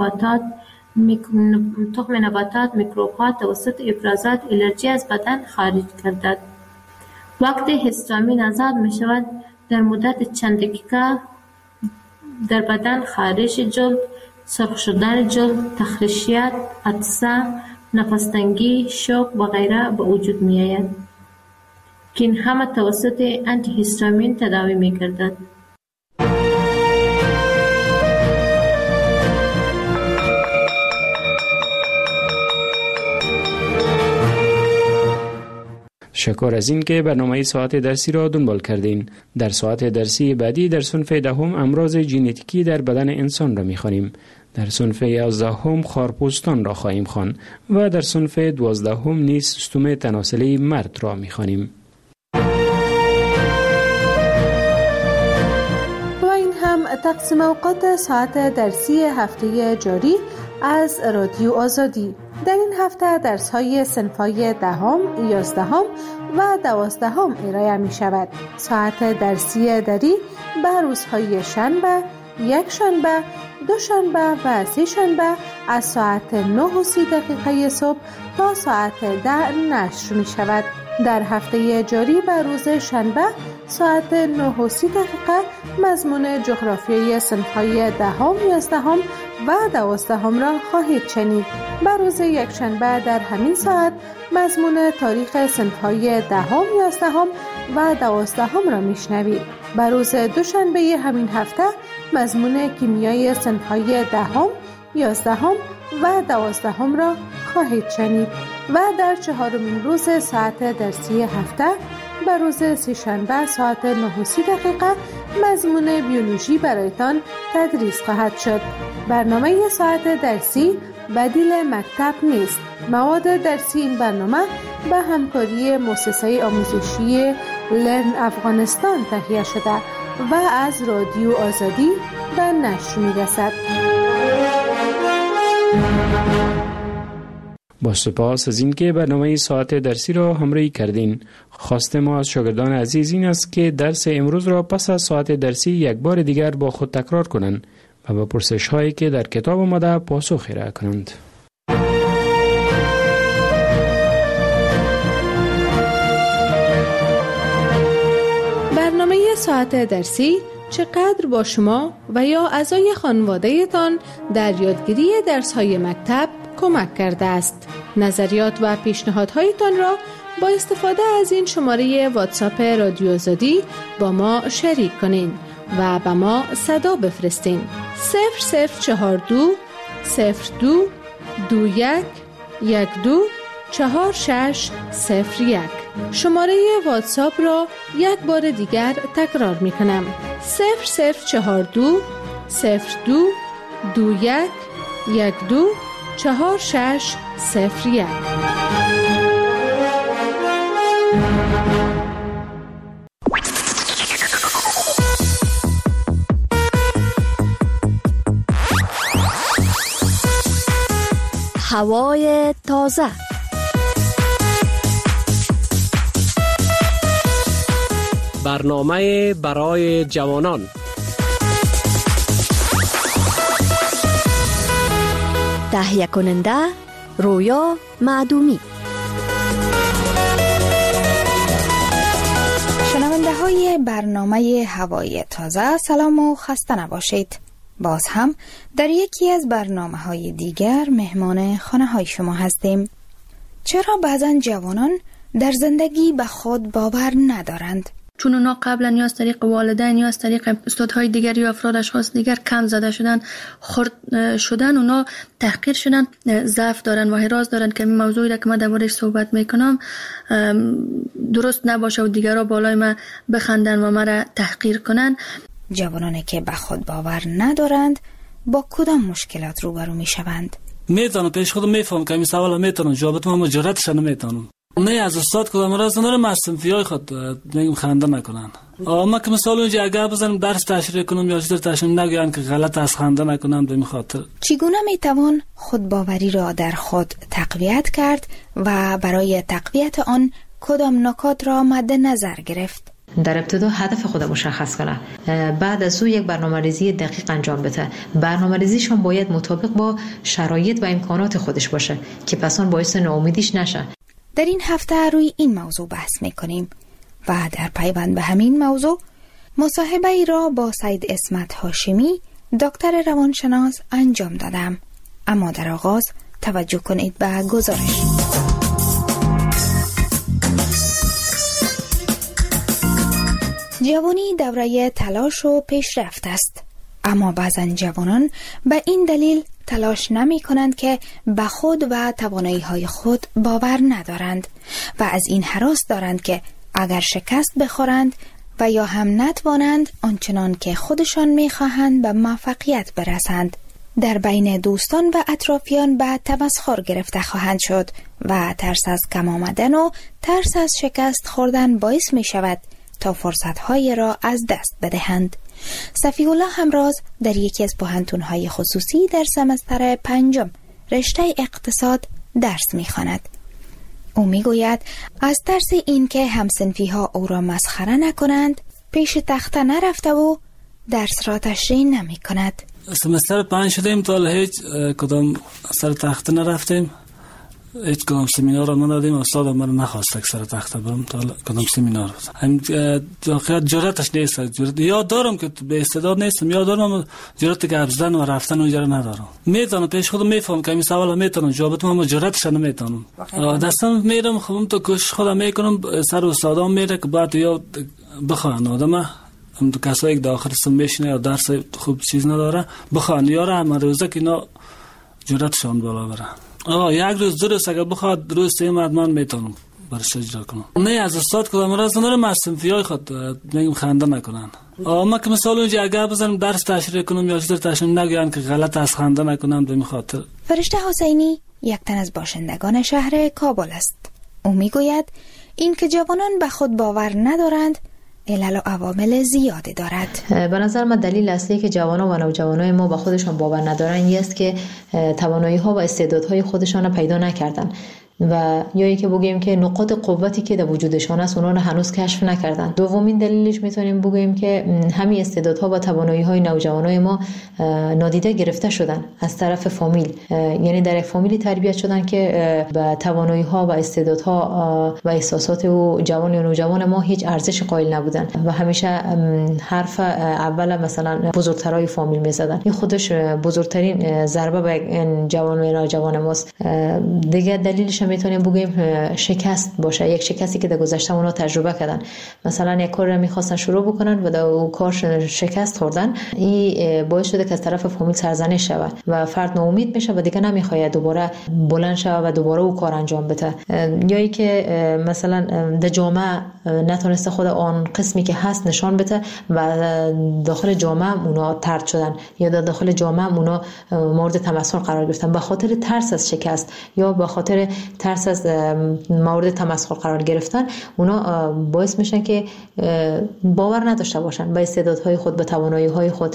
نباتات، میکروب‌ها توسط افرازات الرژی از بدن خارج گردد. وقتی هیستامین آزاد می شود، در مدت چند دقیقه در بدن خارش جلد، سرخ شدن جلد، تخریشیت، عطسه، نفس شوک و غیره به وجود می آید که این همه توسط آنتی هیستامین تداوی می گردد. شکر از این که برنامه ساعت درسی را دنبال کردین. در ساعت درسی بعدی در صنف 10 امراض ژنتیکی در بدن انسان را می‌خوانیم. در صنف 11 خارپوستان را خواهیم خواند و در صنف 12 نیز سیستم تناسلی مرد را می‌خوانیم. و این هم تقسیم اوقات ساعت درسی هفته جاری از رادیو آزادی. در این هفته درس‌های صنف‌های 10، 11 و 12 ارائه می شود. ساعت درسی دری به روزهای شنبه، یک شنبه، دو شنبه و سه شنبه از ساعت 9:30 صبح تا ساعت 10 نشر می شود. در هفته جاری به روز شنبه ساعت 9:30 مضمون جغرافیای صنف‌های 10، 11 و 12 را خواهید شنید. به روز یک شنبه در همین ساعت مضمون تاریخ صنف‌های 10، 11 و 12 را میشنوید. به روز دوشنبه همین هفته مضمون کیمیای صنف‌های 10، 11 و 12 را خواهید شنید و در 4مین روز ساعت درسی هفته به روز سه‌شنبه ساعت 9:30 مضمون بیولوژی برایتان تدریس خواهد شد. برنامه ساعت درسی بدیل مکتب نیست. مواد درسی این برنامه به همکاری مؤسسه آموزشی لرن افغانستان تهیه شده و از رادیو آزادی به نشر می‌رسد. با سپاس از اینکه برنامه ساعت درسی را همراهی کردین. خواست ما از شاگردان عزیز این است که درس امروز را پس از ساعت درسی یک بار دیگر با خود تکرار کنند و به پرسش هایی که در کتاب آمده پاسخ ارائه کنند. برنامه ساعت درسی چقدر با شما و یا اعضای خانواده تان در یادگیری درس‌های مکتب کمک کرده است. نظریات و پیشنهادهایتان را با استفاده از این شماره واتساپ رادیو آزادی با ما شریک کنین و به ما صدا بفرستین. 0042 02 21 12 4601. شماره واتساپ را یک بار دیگر تکرار می کنم. 0042 02 21 12 4601. هوای تازه. برنامه برای جوانان. تهیه کننده رویا معدومی. شنونده های برنامه هوای تازه، سلام و خسته نباشید. باز هم در یکی از برنامه های دیگر مهمان خانه های شما هستیم. چرا بعضن جوانان در زندگی به خود باور ندارند؟ چون اونا قبلا یا از طریق والدین یا از طریق استادهای دیگر یا افراد اشخاص دیگر کم زده شدن، خرد شدن، اونا تحقیر شدن، ضعف دارن و حراس دارن که این موضوعی را که من درباره‌اش صحبت میکنم درست نباشه و دیگرها بالای من بخندن و مرا تحقیر کنن. جوانانی که به خود باور ندارند با کدام مشکلات روبرو میشوند؟ میتونم پیش خودم میفهم که این سوال میتونم جوابت ما جرأتش نمیتونم. نه از استاد کدام راست ندارم، از صنفیای خود میگم خنده نکنن. ما که مثلا اونجا اگر بزنم درس تشریح کنم یا چیزی تشریح نگوین که غلط از خنده نکنم به این خاطر. چگونه میتوان خودباوری را در خود تقویت کرد و برای تقویت آن کدام نکات را مد نظر گرفت؟ در ابتدا هدف خود مشخص کنه، بعد از او یک برنامه‌ریزی دقیق انجام بده. برنامه‌ریزیشون باید مطابق با شرایط و امکانات خودش باشه که پس آن باعث ناامیدیش نشه. در این هفته روی این موضوع بحث میکنیم و در پیوند به همین موضوع مصاحبه ای را با سید اسمت هاشمی دکتر روانشناس انجام دادم. اما در آغاز توجه کنید به گزارش. جوانی دوره تلاش و پیشرفت است، اما بعضا جوانان به این دلیل تلاش نمی کنند که به خود و توانایی های خود باور ندارند و از این هراس دارند که اگر شکست بخورند و یا هم نتوانند آنچنان که خودشان می خواهند به موفقیت برسند، در بین دوستان و اطرافیان به تمسخر گرفته خواهند شد و ترس از کم آمدن و ترس از شکست خوردن باعث می شود تا فرصت‌های را از دست بدهند. صفیح الله همراز در یکی از پوهنتون‌های خصوصی در سمستر 5 رشته اقتصاد درس می‌خواند. او می‌گوید از ترس اینکه همسنفی‌ها او را مسخره نکنند پیش تخته نرفته و درس را تشریح نمی‌کند. سمستر 5 شدیم تا هیچ کدام سر تخته نرفتیم، هیچ کدام سمینار را ندادیم. استاد من نخواست که سر تخته برم تا کدام سمینار. هم واقعا جرأتش نیست. یا دارم که به استعداد نیستم، یا دارم اما جرأت که ابزدن و رفتن اونجا ندارم. میتونم پیش خودم میفهم که این سوال میتونم جواب بدم اما جرأتش نمیتونم. دستم میرم خودم تو کوشش خودم میکنم، سر استادام میره که بعد یا بخوان آدم هم تو کسایی که داخل سم میشینه یا درس خوب چیز نداره بخوان یاره هم روزه که اینا جرأتشون بالا بره. یک روز درست اگر بخواد روز سیم من میتونم برش اجرا کنم. نه از استاد کدام راست ندارم، از صنفیای خود میگم خنده نکنن. ما که مثلا اونجا اگر بزنم درس تشریح کنم یا چیزی تشریح نگوین که غلط از خنده نکنم به این خاطر. فرشته حسینی یک تن از باشندگان شهر کابل است. او میگوید این که جوانان به خود باور ندارند علل و عوامل زیادی دارد. به نظر من دلیل اصلی که جوانان و نوجوانای ما به خودشان باور ندارن این است که توانایی ها و استعدادهای خودشان را پیدا نکردن و یا که بگیم که نقاط قوتی که در وجودشان است اونا رو هنوز کشف نکردن. دومین دلیلش میتونیم بگیم که همین استعدادها و توانایی‌های نوجوانای ما نادیده گرفته شدن از طرف فامیل، یعنی در یک فامیلی تربیت شدن که به توانایی‌ها و استعدادها و احساسات و جوان و نوجوان ما هیچ ارزش قائل نبودن و همیشه حرف اول مثلا بزرگترای فامیل میزدن. این خودش بزرگترین ضربه به جوان و نوجوان ماست. دیگه دلیلش میتونیم بگیم شکست باشه، یک شکستی که در گذشته اونا تجربه کردن. مثلا یک کار رو میخواستن شروع بکنن و در اون کار شکست خوردن، این باعث شده که از طرف فامیل سرزنش شود و فرد ناامید میشه و دیگه نمیخواد دوباره بلند شود و دوباره اون کار انجام بده. یا ای که مثلا در جامعه نتونسته خود آن قسمی که هست نشان بده و داخل جامعه اونا طرد شدن یا در داخل جامعه اونا مورد تمسخر قرار گرفتن به خاطر ترس از شکست یا به خاطر ترس از مورد تمسخر قرار گرفتن. اونا باعث میشن که باور نداشته باشن به استعدادهای خود، به توانایی‌های خود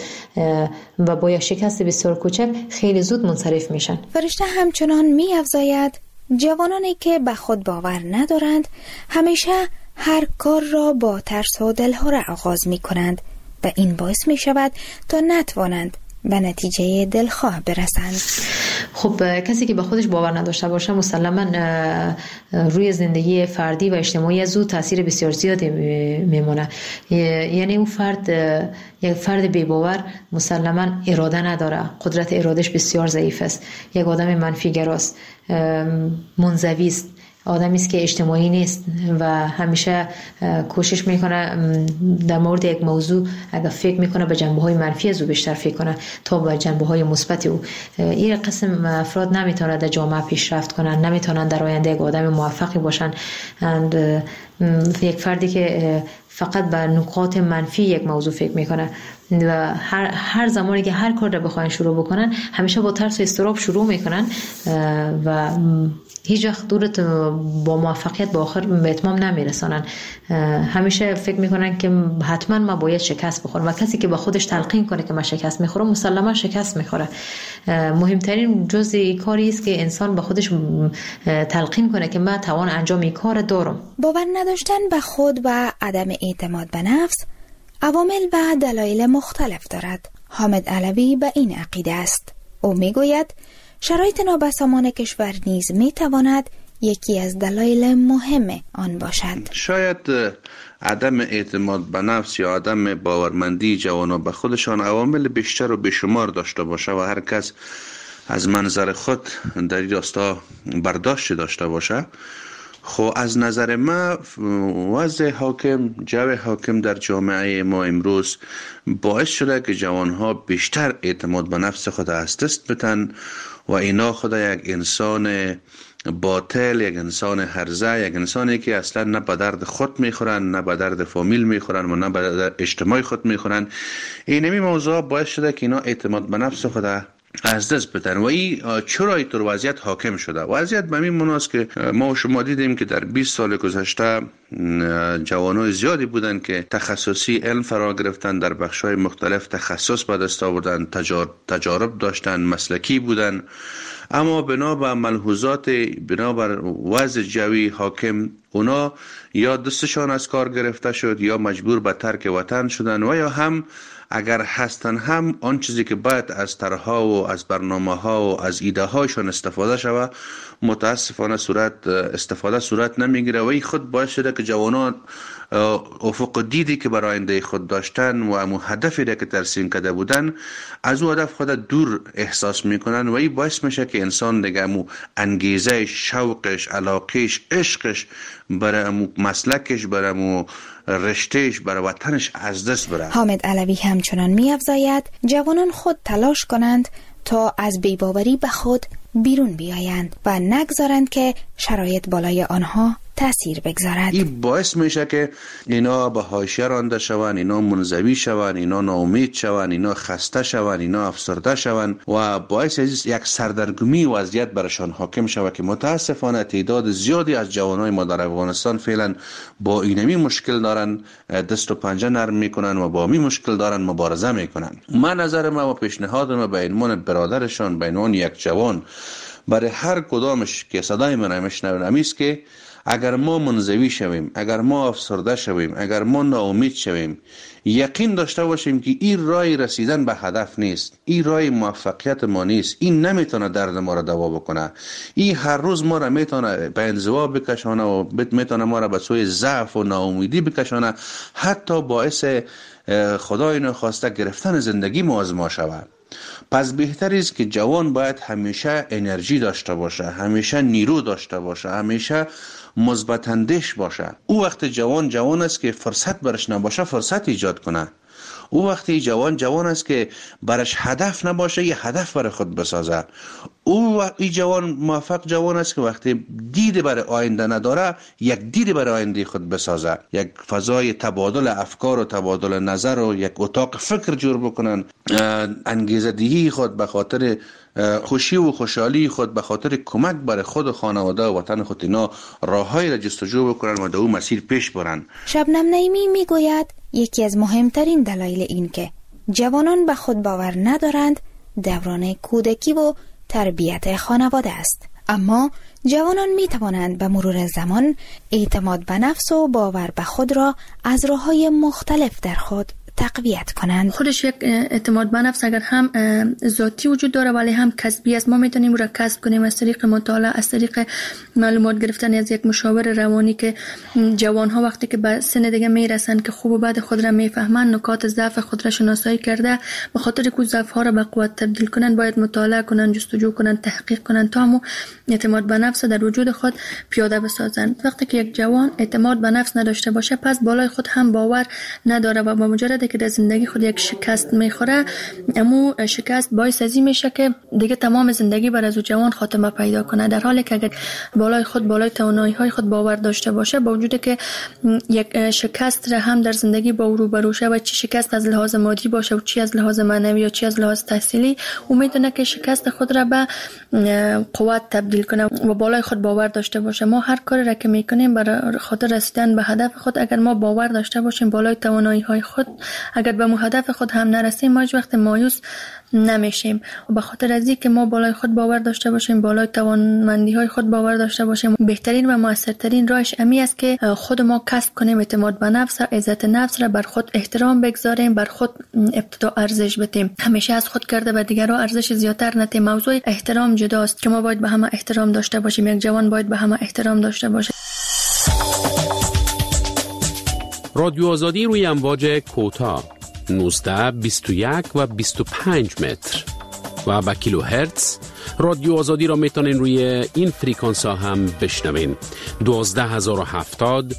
و با یک شکست بسیار کوچک خیلی زود منصرف میشن. فرشته همچنان می‌افزاید جوانانی که به خود باور ندارند همیشه هر کار را با ترس و دلهره آغاز می‌کنند و این باعث می‌شود تا نتوانند به نتیجه دلخواه برسند. خب کسی که به خودش باور نداشته باشه مسلماً روی زندگی فردی و اجتماعی از او تاثیر بسیار زیادی میمونه. یعنی اون فرد یک فرد بی باور مسلماً اراده نداره، قدرت ارادش بسیار ضعیف است، یک آدم منفی گراست، منزوی است، آدمی است که اجتماعی نیست و همیشه کوشش میکنه در مورد یک موضوع اگر فکر میکنه به جنبه‌های منفی از او بیشتر فکر کنه تا به جنبه‌های مثبت او. این قسم افراد نمیتونن در جامعه پیشرفت کنن، نمیتونن در آینده یک آدم موفقی باشن. یک فردی که فقط بر نکات منفی یک موضوع فکر میکنه و هر زمانی که هر کار را بخواین شروع بکنن همیشه با ترس و اضطراب شروع میکنن و هیچ وقت دورت با موفقیت با آخر به اتمام نمیرسانن. همیشه فکر میکنن که حتما ما باید شکست بخورم و کسی که با خودش تلقین کنه که من شکست میخورم مسلما شکست میخوره. مهمترین جزئی کاری است که انسان با خودش تلقین کنه که من توان انجام این کار دارم. باور نداشتن به خود و عدم اعتماد به نفس عوامل و دلایل مختلف دارد. حامد علوی به این عقیده است. او میگوید شرایط نابسامان کشور نیز میتواند یکی از دلایل مهم آن باشد. شاید عدم اعتماد به نفس یا عدم باورمندی جوانان به خودشان عوامل بیشتر و بیشمار داشته باشه و هر کس از منظر خود در این راستا برداشت داشته باشه. خب از نظر ما وضع حاکم، جو حاکم در جامعه ما امروز باعث شده که جوانها بیشتر اعتماد به نفس خود از دست بدن و اینا خود یک انسان باطل، یک انسان هرزه، یک انسانی که اصلا نه به درد خود میخورن، نه به درد فامیل میخورن و نه به درد اجتماع خود میخورن. اینمی موضوع باعث شده که اینا اعتماد به نفس خود از دست بدن و این چرا اینطور وضعیت حاکم شده؟ وضعیت به این مناست که ما و شما دیدیم که در 20 سال گذشته جوانای زیادی بودن که تخصصی علم فرا گرفتن، در بخش‌های مختلف تخصص به دست آوردن، تجارب داشتن، مسلکی بودن، اما بنابر ملحوظات، بنابر وضع جوی حاکم اونا یا دستشان از کار گرفته شد یا مجبور به ترک وطن شدن و یا هم اگر هستن هم آن چیزی که باید از طرح‌ها و از برنامه‌ها و از ایده‌هاشون استفاده شود متاسفانه استفاده صورت نمیگیره و این خود باعث شده که جوانان افق دیدی که برای آینده خود داشتن و امو هدفی را که ترسیم کرده بودن از او هدف خود دور احساس میکنن و این باعث میشه که انسان دیگه امو انگیزه، شوقش، علاقش، عشقش برای امو مسلکش، برای امو رشتهش، برای وطنش از دست بره. حامد علوی همچنان می‌افزاید جوانان خود تلاش کنند تا از بی‌باوری به خود بیرون بیایند و نگذارند که شرایط بالای آنها تأثیر بگذارد. این باعث میشه که اینا به حاشیه رانده شوند، اینا منزوی شوند، اینا ناامید شوند، اینا خسته شوند، اینا افسرده شوند و باعث یک سردرگمی وضعیت برشان حاکم شود که متاسفانه تعداد زیادی از جوانای ما در افغانستان فعلا با اینمی مشکل دارن، دست و پنجه نرم میکنن و با این مشکل دارن مبارزه میکنن. من نظر ما و پیشنهادم به عنوان برادرشان، به عنوان یک جوان برای هر کدامش که صدای من میشنوند است که اگر ما منزوی شویم، اگر ما افسرده شویم، اگر ما ناامید شویم، یقین داشته باشیم که این راه رسیدن به هدف نیست، این راه موفقیت ما نیست، این نمیتونه درد ما را دوا بکنه، این هر روز ما را میتونه به انزوا بکشانه و میتونه ما را به سوی ضعف و ناامیدی بکشانه، حتی باعث خدای نخواسته گرفتن زندگی ما از ما شود. پس بهتر است که جوان باید همیشه انرژی داشته باشه، همیشه نیرو داشته باشه، همیشه مثبت اندیش باشه. او وقت جوان است که فرصت برش نباشه فرصت ایجاد کنه. او وقتی جوان است که برش هدف نباشه یه هدف برای خود بسازه. او این جوان موفق جوان است که وقتی دید برای آینده نداره یک دید برای آینده خود بسازه، یک فضای تبادل افکار و تبادل نظر و یک اتاق فکر جور بکنن، انگیزه دهی خود به خاطر خوشی و خوشحالی خود، به خاطر کمک برای خود و خانواده و وطن خود اینا راههایی را جستجو بکنن و در اون مسیر پیش برن. شبنم نعیمی میگوید یکی از مهمترین دلایل این که جوانان به خود باور ندارند دوران کودکی و تربیت خانواده است. اما جوانان می توانند به مرور زمان اعتماد به نفس و باور به خود را از راه‌های مختلف در خود تقویت کنند. خودش یک اعتماد به نفس اگر هم ذاتی وجود داره ولی هم کسبی است. ما میتونیم او را کسب کنیم از طریق مطالعه، از طریق معلومات گرفتن از یک مشاور روانی که جوان ها وقتی که به سن دیگه میرسن که خوب و بد خود را میفهمن، نکات ضعف خود را شناسایی کرده، به خاطر که ضعف ها را به قوت تبدیل کنن باید مطالعه کنن، جستجو کنن، تحقیق کنن تا هم اعتماد به نفس در وجود خود پیاده بسازن. وقتی که یک جوان اعتماد به نفس نداشته باشه پس بالای خود هم باور نداره و با مجرد وقتی که در زندگی خود یک شکست میخوره، امو شکست باعث ازی میشه که دیگه تمام زندگی بر از جوان خاتمه پیدا کنه. در حالی که اگر بالای توانایی های خود باور داشته باشه، با وجودی که یک شکست را هم در زندگی با او روبرو شه و چی شکست از لحاظ مادی باشه و چی از لحاظ معنوی یا چی از لحاظ تحصیلی، او میتونه که شکست خود را به قوت تبدیل کنه و بالای خود باور داشته باشه. ما هر کاری را که میکنیم برای خاطر رسیدن به هدف خود، اگر ما باور داشته باشیم بالای توانایی های خود، اگر به هدف خود هم نرسیم، ما هیچ وقت مایوس نمیشیم. و به خاطر از اینکه ما بالای خود باور داشته باشیم، بالای توانمندی های خود باور داشته باشیم، بهترین و موثرترین راهش امی است که خود ما کسب کنیم اعتماد به نفس، عزت نفس را، بر خود احترام بگذاریم، بر خود ابتدا ارزش بدیم، همیشه از خود کرده به دیگران ارزش زیاتر ندیم. موضوع احترام جداست که ما باید به همه احترام داشته باشیم، یک جوان باید به همه احترام داشته باشه. رادیو آزادی روی امواج کوتاه 19، 21 و 25 متر و با کیلو هرتز. رادیو آزادی را میتونین روی این فریکانس ها هم بشنوین: 12070،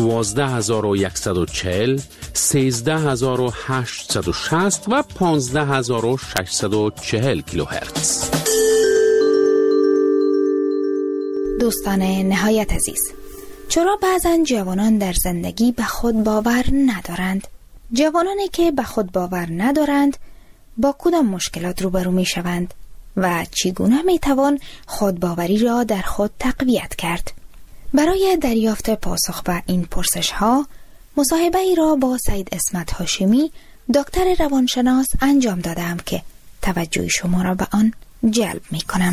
12140، 13860 و 15640 کیلو هرتز. دوستان نهایت عزیز، چرا بعضن جوانان در زندگی به خود باور ندارند؟ جوانانی که به خود باور ندارند با کدام مشکلات روبرو می شوند و چگونه می توان خودباوری را در خود تقویت کرد؟ برای دریافت پاسخ به این پرسش ها مصاحبه ای را با سید اسمت هاشمی، دکتر روانشناس انجام دادم که توجه شما را به آن جلب می کنم.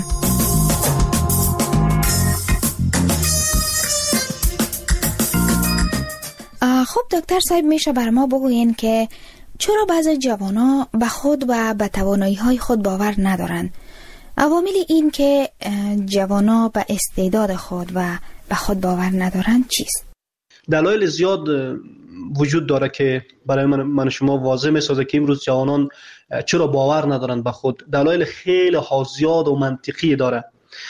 خب دکتر صاحب، میشه بر ما بگوین که چرا بعضی جوانا به خود و به توانایی‌های خود باور ندارند؟ عوامل این که جوانا به استعداد خود و به خود باور ندارند چیست؟ دلایل زیاد وجود داره که برای من شما واضح میسازه که امروز جوانان چرا باور ندارند به خود. دلایل خیلی زیاد و منطقی داره،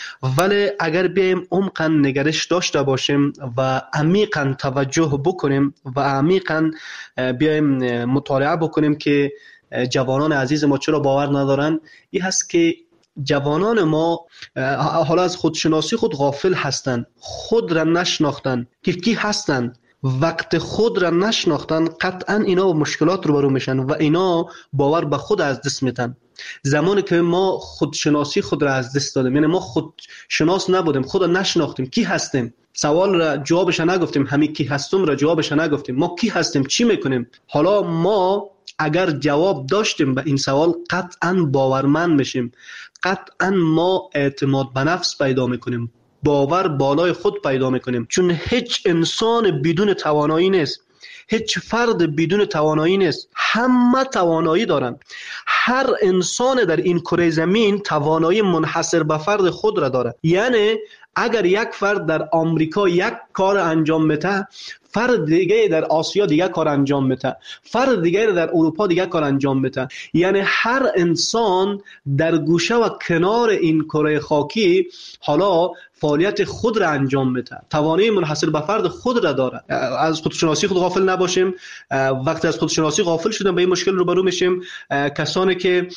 ولی اگر بیایم عمقاً نگرش داشته باشیم و عمیقاً توجه بکنیم و عمیقاً بیایم مطالعه بکنیم که جوانان عزیز ما چرا باور ندارن، این هست که جوانان ما حالا از خودشناسی خود غافل هستند، خود را نشناختن که کی هستن. وقت خود را نشناختن قطعاً اینا با مشکلات روبرو میشن و اینا باور به خود از دست میدن. زمانی که ما خودشناسی خود را از دست دادیم، یعنی ما خودشناس نبودیم، خود را نشناختیم، کی هستیم، سوال را جوابش نگفتیم، همین کی هستم را جوابش نگفتیم، ما کی هستیم، چی میکنیم. حالا ما اگر جواب داشتیم به این سوال قطعاً باورمند میشیم، قطعاً ما اعتماد به نفس پیدا میکنیم، باور بالای خود پیدا میکنیم. چون هیچ انسان بدون توانایی نیست، هیچ فرد بدون توانایی نیست، همه توانایی دارن. هر انسان در این کره زمین توانایی منحصر به فرد خود را داره. یعنی اگر یک فرد در آمریکا یک کار انجام میده، فرد دیگه در آسیا دیگه کار انجام میده، فرد دیگه در اروپا دیگه کار انجام میده. یعنی هر انسان در گوشه و کنار این کره خاکی حالا فعالیت خود را انجام میده، توانایی منحصر به فرد خود را داره. از خودشناسی خود غافل نباشیم. وقتی از خودشناسی غافل شدیم به این مشکل روبرو میشیم. کسانی که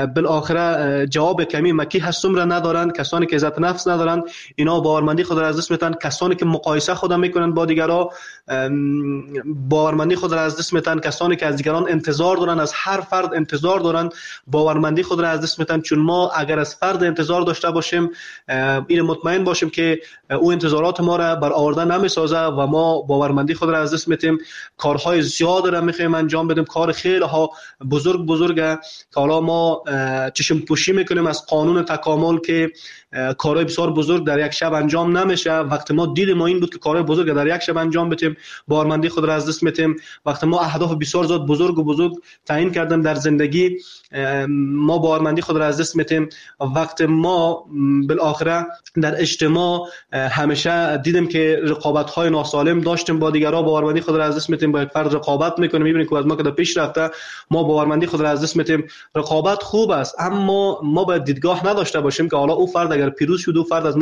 بالاخره جواب کمی مکی هستم را ندارن، کسانی که عزت نفس ندارن، اینا باورمندی خود را از دست میدن. کسانی که مقایسه خود میکنن با دیگران، باورمندی خود را از دست میدن. کسانی که از دیگران انتظار دارن، از هر فرد انتظار دارن، باورمندی خود را از دست میدن. چون ما اگر از فرد انتظار داشته باشیم، این مطمئن باشیم که او انتظارات ما را برآورده نمیسازه و ما باورمندی خود را از دست میدیم. کارهای زیاد را میخوایم انجام بدیم، کار خیلی ها بزرگه که حالا ما چشم پوشی میکنیم از قانون تکامل که کارهای بسیار بزرگ در یک شب انجام نمیشه. وقت ما دید ما این بود که کارهای بزرگ در یک شب انجام بدیم، باورمندی خود را از دست میدیم. وقت ما اهداف بسیار زیاد بزرگ تعیین کردیم در زندگی، ما باورمندی خود را از دست میدیم. وقت ما بالاخره در اجتماع همیشه دیدیم که رقابت‌های ناسالم داشتیم با دیگران، باورمندی خود را از دست میدیم. با یک فرد رقابت میکنیم، میبینیم که از ما که در پیش رفته، ما باورمندی خود را از دست میدیم. رقابت خوب است، اما ما باید دیدگاه نداشته باشیم که حالا او فرد اگر پیروز شد، او فرد از ما پیش شد،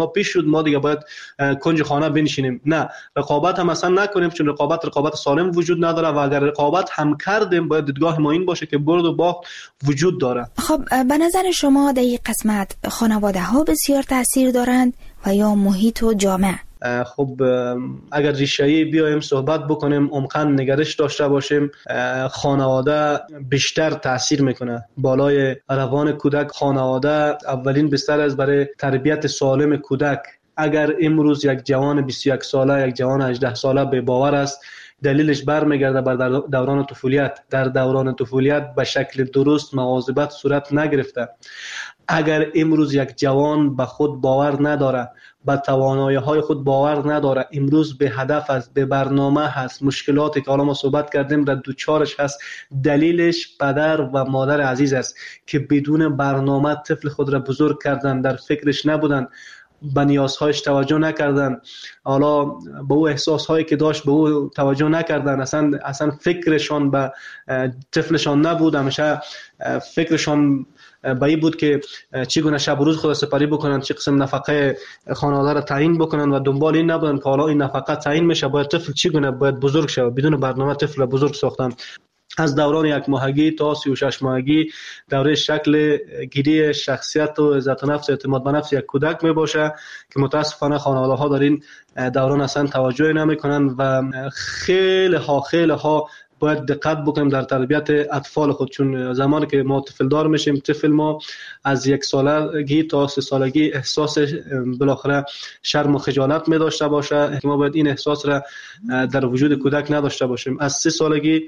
ما دیگه باید کنج خانه بنشینیم. نه، رقابت هم اصلا نکنیم، چون رقابت سالم وجود نداره و اگر رقابت هم کردیم باید دیدگاه ما این باشه که برد و باخت وجود داره. خب به نظر شما در این قسمت خانواده ها بسیار تاثیر دارند و یا محیط و جامعه؟ خب اگر ریشه‌ای بیایم صحبت بکنیم، عمقاً نگرش داشته باشیم، خانواده بیشتر تاثیر میکنه بالای روان کودک. خانواده اولین بستر است برای تربیت سالم کودک. اگر امروز یک جوان 21 ساله، یک جوان 18 ساله به باور است، دلیلش برمیگرده بر دوران طفولیت. در دوران طفولیت به شکل درست مواظبت صورت نگرفته. اگر امروز یک جوان به خود باور نداره، به توانایی‌های خود باور نداره، امروز به هدف است، به برنامه هست، مشکلاتی که حالا ما صحبت کردیم را دوچارش هست، دلیلش پدر و مادر عزیز است که بدون برنامه طفل خود را بزرگ کردن، در فکرش نبودن، به نیازهایش توجه نکردن، حالا به او احساسهایی که داشت به او توجه نکردن، اصلا فکرشان به طفلشان نبود، همیشه فکرشان به این بود که چگونه شب و روز خود سپری بکنن، چه قسم نفقه خانواده را تعیین بکنن و دنبال این نبودن که حالا این نفقه تعیین میشه باید طفل چگونه باید بزرگ شود. بدون برنامه طفل بزرگ ساختن. از دوران 1 ماهگی تا 36 ماهگی دوره شکل گیری شخصیت و عزت نفس، اعتماد به نفس یک کودک می باشه که متاسفانه خانواده ها در این دوران اصلا توجه نمی کنن و خیلی ها باید دقت بکنیم در تربیت اطفال خود. چون زمانی که ما طفل دار میشیم، طفل ما از 1 سالگی تا 3 سالگی احساس بالاخره شرم و خجالت می داشته باشه که ما باید این احساس را در وجود کودک نداشته باشیم. از 3 سالگی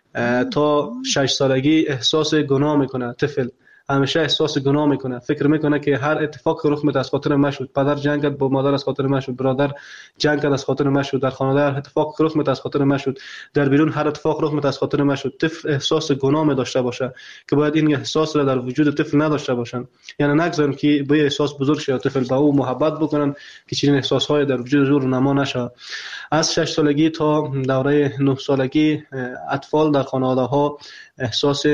تا 6 سالگی احساس گناه میکنه طفل، همیشه احساس گناه میکنه، فکر میکنه که هر اتفاق که رخ میده از خاطر من شد، پدر جنگ کرد با مادر از خاطر من شد، برادر جنگ کرد از خاطر من شد، در خانواده هر اتفاق که رخ میده از خاطر من شد، در بیرون هر اتفاق رخ میده از خاطر من شد. طفل احساس گناه می داشته باشه که باید این احساس را در وجود طفل نداشته باشن، یعنی نگذارن که به احساس بزرگ شه، طفل با او محبت بکنن که چنین احساسهای در وجود زور نما نشه. از 6 سالگی تا دوره 9 سالگی اطفال در خانواده ها احساس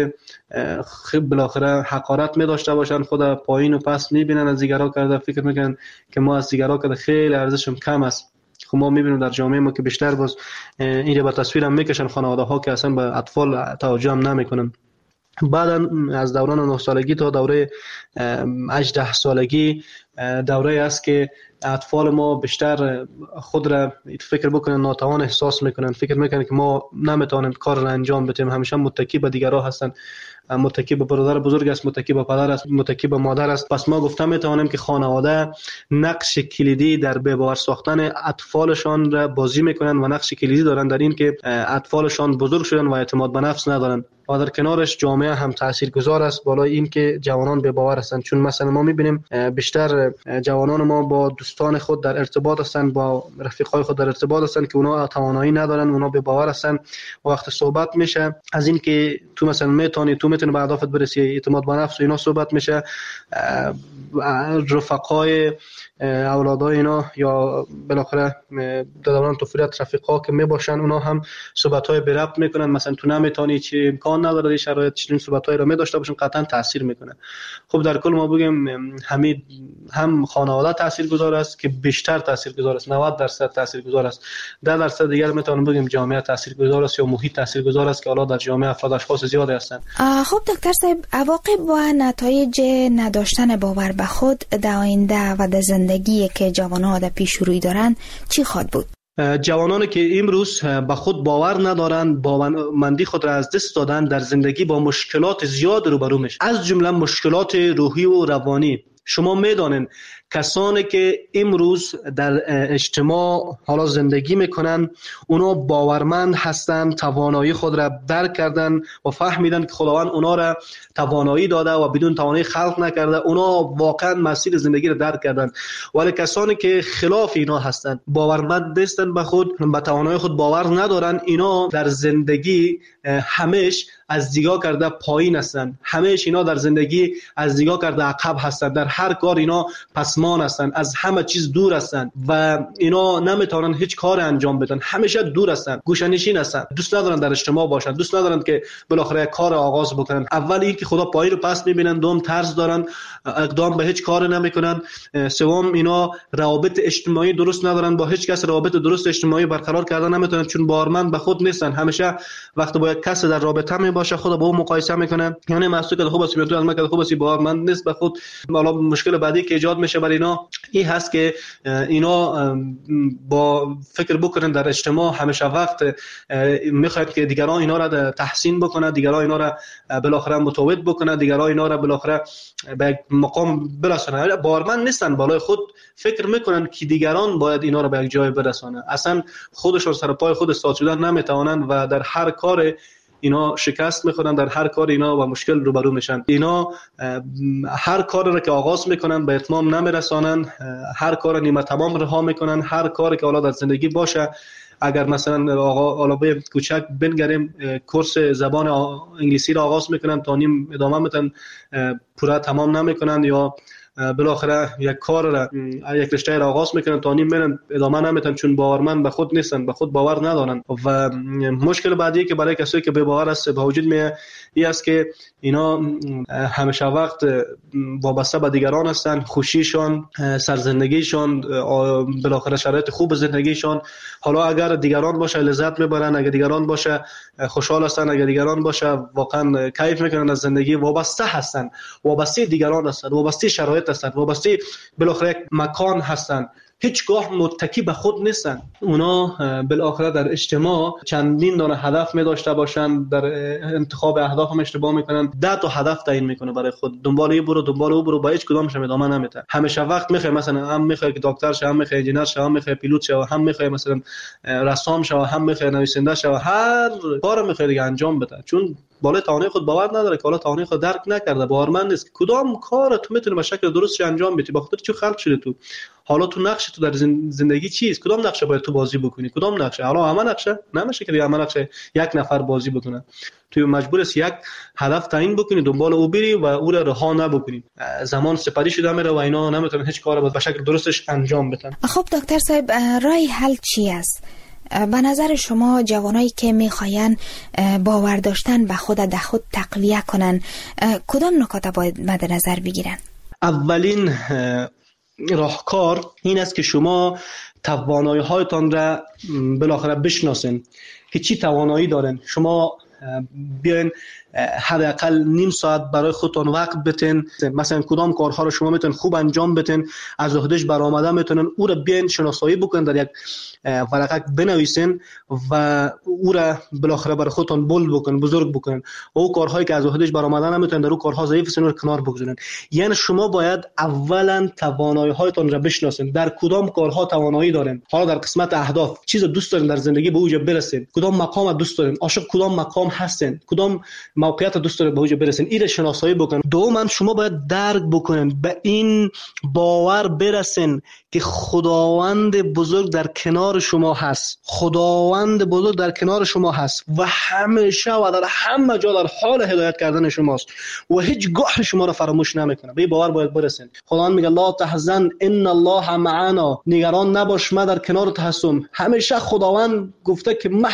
بالاخره حقارت می داشته باشن، خود پایین و پس میبینن، از دیگرها کرده فکر میکنن که ما از دیگرها کرده خیلی ارزشم کم است. خب ما میبینیم در جامعه ما که بیشتر باز این رو به تصویر هم میکشن خانواده ها که اصلا به اطفال توجه هم نمیکنن. بعد از دوران 9 سالگی تا دوره 18 سالگی دوره است که اطفال ما بیشتر خود را فکر بکنن ناتوان احساس میکنن، فکر میکنن که ما نمیتونیم کار را انجام بدیم، همیشه متکی به دیگرها هستن، متکی به برادر بزرگ است، متکی به پدر است، متکی به مادر است. پس ما گفتم میتوانیم که خانواده نقش کلیدی در به باور ساختن اطفالشان را بازی میکنن و نقش کلیدی دارن در این که اطفالشان بزرگ شدن و اعتماد به نفس ندارن. و در کنارش جامعه هم تاثیرگذار است بالای این که جوانان به باور هستند. چون مثلا ما میبینیم بیشتر جوانان ما با دوستان خود در ارتباط هستند، با رفیقای خود در ارتباط هستند که اونا توانایی ندارن، اونا به باور هستند. وقت صحبت میشه از این که تو مثلا میتونی به اهدافت برسی، اعتماد به نفس و اینا صحبت میشه، رفقای اولادای اینا یا بالاخره در دوران طفولیت رفیقا که میباشن اونا هم صحبت‌های به ربط میکنن، مثلا تو نمیتونی، چه امکان نداره این شرایط، چنین صحبت‌هایی را می‌داشته باشن، قطعا تاثیر میکنه. خب در کل ما بگیم هم خانواده تاثیرگذار است که بیشتر تاثیرگذار است، 90% تاثیرگذار است، 10% دیگر میتونیم بگیم جامعه تاثیرگذار است یا محیط تاثیرگذار است که حالا در جامعه افراد اشخاص زیاد هستند. خب دکتر صاحب، عواقب با نتایج نداشتن باور به خود در آینده و در زندگی که جوانان در پیش روی دارند چی خواهد بود؟ جوانانی که امروز به خود باور ندارند، باورمندی خود را از دست دادن، در زندگی با مشکلات زیاد روبرو میشن، از جمله مشکلات روحی و روانی. شما میدانین کسانی که امروز در اجتماع حالا زندگی میکنن اونا باورمند هستند، توانایی خود را درک کردن و فهمیدن که خداوند اونا را توانایی داده و بدون توانایی خلق نکرده، اونا واقعا مسیر زندگی را درک کردن. ولی کسانی که خلاف اینا هستند، باورمند نیستند به خود، به توانایی خود باور ندارن، اینا در زندگی همیشه از دیگاه کرده پایین هستند، همیشه اینا در زندگی از دیگاه کرده عقب هستند، در هر کار اینا پس آسمان هستند، از همه چیز دور هستند و اینا نمیتونن هیچ کار انجام بدن، همیشه دور هستند، گوشه‌نشین هستند، دوست ندارن در اجتماع باشن، دوست ندارن که بالاخره کار آغاز بکنن. اول این که خدا پای رو پس میبینن، دوم طرز دارن، اقدام به هیچ کار نمیکنن، سوم اینا روابط اجتماعی درست ندارن، با هیچ کس روابط درست اجتماعی برقرار کردن نمیتونن چون باورمند به خود نیستن. همیشه وقتی با یک کس در رابطه می باشه خود با اون مقایسه میکنه، یعنی مسئول که خوب است میاد از من که خوب است باورمند نیست به خود. حالا مشکل بعدی که ایجاد میشه برای اینا این هست که اینا با فکر بکنن در اجتماع همیشه وقت میخواد که دیگران اینا را تحسین بکنه، دیگران اینا را بالاخره متوجه بکنه، دیگران اینا را بالاخره به مقام برسونه. باورمند نیستن، بالای خود فکر میکنن که دیگران باید اینا را به یک جای برسونه. اصلا خودشون سر پای خود استاد شدن نمیتوانن و در هر کار اینا شکست میخورن، در هر کار اینا با مشکل روبرو میشن. اینا هر کار را که آغاز میکنن به اتمام نمیرسانن، هر کار نیمه تمام رها میکنن. هر کاری که حالا در زندگی باشه، اگر مثلا حالا به کوچک بنگریم کورس زبان انگلیسی را آغاز میکنن تا نیم ادامه میدن، پورا تمام نمیکنن، یا بالاخره یک کار را یک رشته را آغاز میکنن تا نیم میرن ادامه نمیدن چون باورمند به خود نیستن، به خود باور ندارن. و مشکل بعدی که برای کسایی که بی باور است به وجود میاد این است که اینا همیشه وقت وابسته به دیگران هستن، خوشیشان، سرزندگیشان، بالاخره شرایط خوب زندگیشان. حالا اگر دیگران باشه لذت میبرن، اگر دیگران باشه خوشحال هستن، اگر دیگران باشه واقعا کیف میکنن از زندگی. وابسته هستن، وابسته دیگران هستن، وابسته شرایط هستن، وابسته بالاخره مکان هستن، هیچگاه متکی به خود نیستن. اونا بالاخره در اجتماع چندین دانه هدف می داشته باشن، در انتخاب اهداف هم اشتباه میکنن، 10 تا هدف تعیین میکنه برای خود، دنبال این برو دنبال اون برو، با هیچ کدامش ادامه نمیده. همیشه وقت میخوای مثلا هم میخوای که دکتر شه، هم میخوای انجینر شه، هم میخوای پیلوت شه، هم میخوای مثلا رسام شه، هم میخوای نویسنده شه، هر کارو میخوای دیگه انجام بده، چون بالای توانای خود باور نداره که حالا توانای خود درک نکرده، باورمند نیست کدام کار تو میتونی به شکل درست انجام بدی. با خاطر چی خلق شده تو؟ حالا تو نقش تو در زندگی چیست؟ کدام نقشه باید تو بازی بکنی؟ کدام نقشه؟ حالا همه نقشه نمیشه که همه نقشه یک نفر بازی بکنه. تو مجبور است یک هدف تعیین بکنی، دنبال او بری و او را رها نبکنی. زمان سپری شده میره و اینا نمیتونن هیچ کاری به شکل درستش انجام بدن. خب دکتر صاحب، راه حل چی است؟ به نظر شما جوانایی که میخواین باور داشتن به خود تقویه کنن کدام نکات باید مد نظر بگیرن؟ اولین راهکار این است که شما توانایی هایتان را بالاخره بشناسین که چی توانایی دارین. شما بیاین حداقل نیم ساعت برای خودتون وقت بتین، مثلا کدام کارها رو شما میتونین خوب انجام بدین، از عهدهش برآمده میتونین او رو بیاین شناسایی بکنین، در یک ورقه بنویسین و او را بالاخره برای خودتون بولد بکنین، بزرگ بکنین. و او کارهایی که از عهدهش برآمده نمیتونین، در او کارها ضعیف هستین رو کنار بگذارین. یعنی شما باید اولا توانایی هایتون را بشناسین، در کدام کارها توانایی دارین. حالا در قسمت اهداف چیز دوست دارین در زندگی به اوج برسین، کدام مقام دوست دارین، عاشق کدام مقام هستین، کدام موقعیت دوست داره به اوج برسین، این شناسایی بکنین. دوما شما باید درک بکنین، به این باور برسین که خداوند بزرگ در کنار شما هست، خداوند بزرگ در کنار شما هست و همیشه و در همه جا در حال هدایت کردن شماست و هیچ گاه شما را فراموش نمیکنه. به این باور باید برسین. خداوند میگه لا تحزن ان الله معنا، نگران نباش من در کنارت هستم. همیشه خداوند گفته که من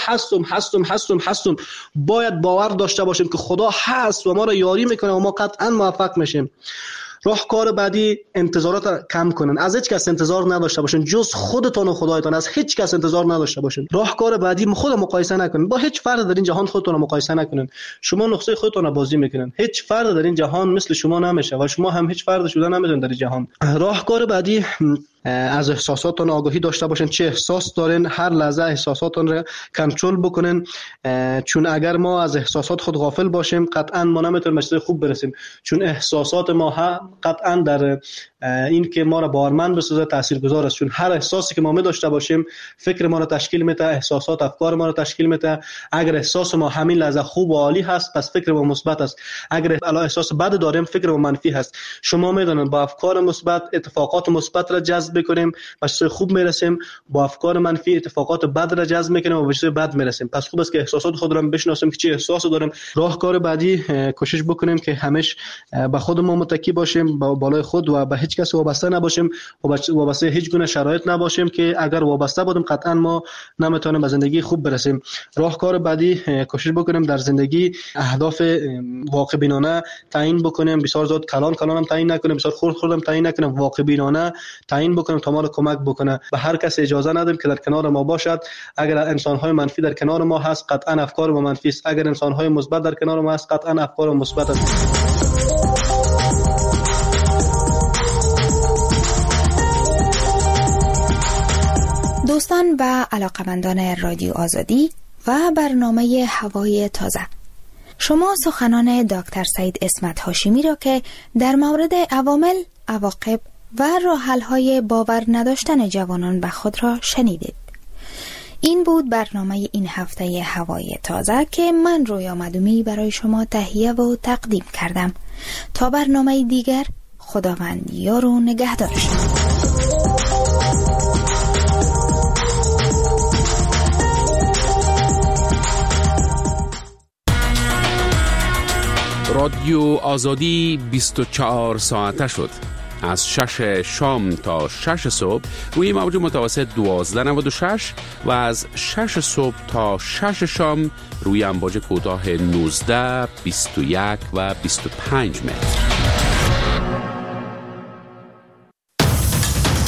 هستم. باید باور داشته باشیم که خدا هست و ما را یاری میکنه و ما قطعا موفق میشیم. راهکار بعدی انتظارات کم کنن، از هیچ کس انتظار نداشته باشین جز خودتون و خدایتان، از هیچ کس انتظار نداشته باشین. راهکار بعدی خود مقایسه نکنین، با هیچ فرد در این جهان خودتون رو مقایسه نکنین. شما نقطه خودتون رو بازی میکنین، هیچ فرد در این جهان مثل شما نمیشه و شما هم هیچ فرد شده نمیتونین در این جهان. راهکار بعدی از احساساتتون آگاهی داشته باشین، چه احساس دارین، هر لحظه احساساتتون رو کنترل بکنین، چون اگر ما از احساسات خود غافل باشیم قطعا ما نمیتونیم به خوب برسیم، چون احساسات ما هم قطعا در این که ما را باورمند بسازه تاثیرگذار است، چون هر احساسی که ما می داشته باشیم فکر ما را تشکیل میده، احساسات افکار ما را تشکیل میده. اگر احساس ما همین لحظه خوب و عالی هست پس فکر ما مثبت است، اگر احساس بد داریم فکر ما منفی هست. شما میدونید با افکار مثبت اتفاقات مثبت را جذب جذب کنیم به چیزای خوب میرسیم، با افکار منفی اتفاقات بد را جذب میکنیم و به چیزای بد میرسیم. پس خوب است که احساسات خود را بشناسیم که چه احساسی داریم. راهکار بعدی کوشش بکنیم که همیشه به خودمون متکی باشیم، با بالای خود و به هیچ کس وابسته نباشیم و وابسته هیچ گونه شرایط نباشیم که اگر وابسته بودیم قطعا ما نمیتونیم به زندگی خوب برسیم. راهکار بعدی کوشش بکنیم در زندگی اهداف واقع بینانه تعیین بکنیم، بسیار زیاد کلان هم تعیین نکنیم، بسیار خرد هم تعیین نکنیم، واقع بینانه تعیین بکنیم تا ما را کمک بکنه. به هر کس اجازه ندیم که در کنار ما باشد. اگر انسان‌های منفی در کنار ما هست قطعا افکار ما منفی است، اگر انسان‌های مثبت در کنار ما هست قطعا افکار مثبت است. دوستان و علاقمندان رادیو آزادی و برنامه هوای تازه، شما سخنان دکتر سعید اسمت هاشمی را که در مورد عوامل، عواقب و راه‌حل‌های باور نداشتن جوانان به خود را شنیدید. این بود برنامه این هفته هوای تازه که من رویا مدومی برای شما تهیه و تقدیم کردم. تا برنامه دیگر، خداوند یار و نگهدار شما. رادیو آزادی 24 ساعته شد. از 6 شام تا 6 صبح روی موج متوسط 1296 و از 6 صبح تا 6 شام روی امواج کوتاه 19، 21 و 25 متر.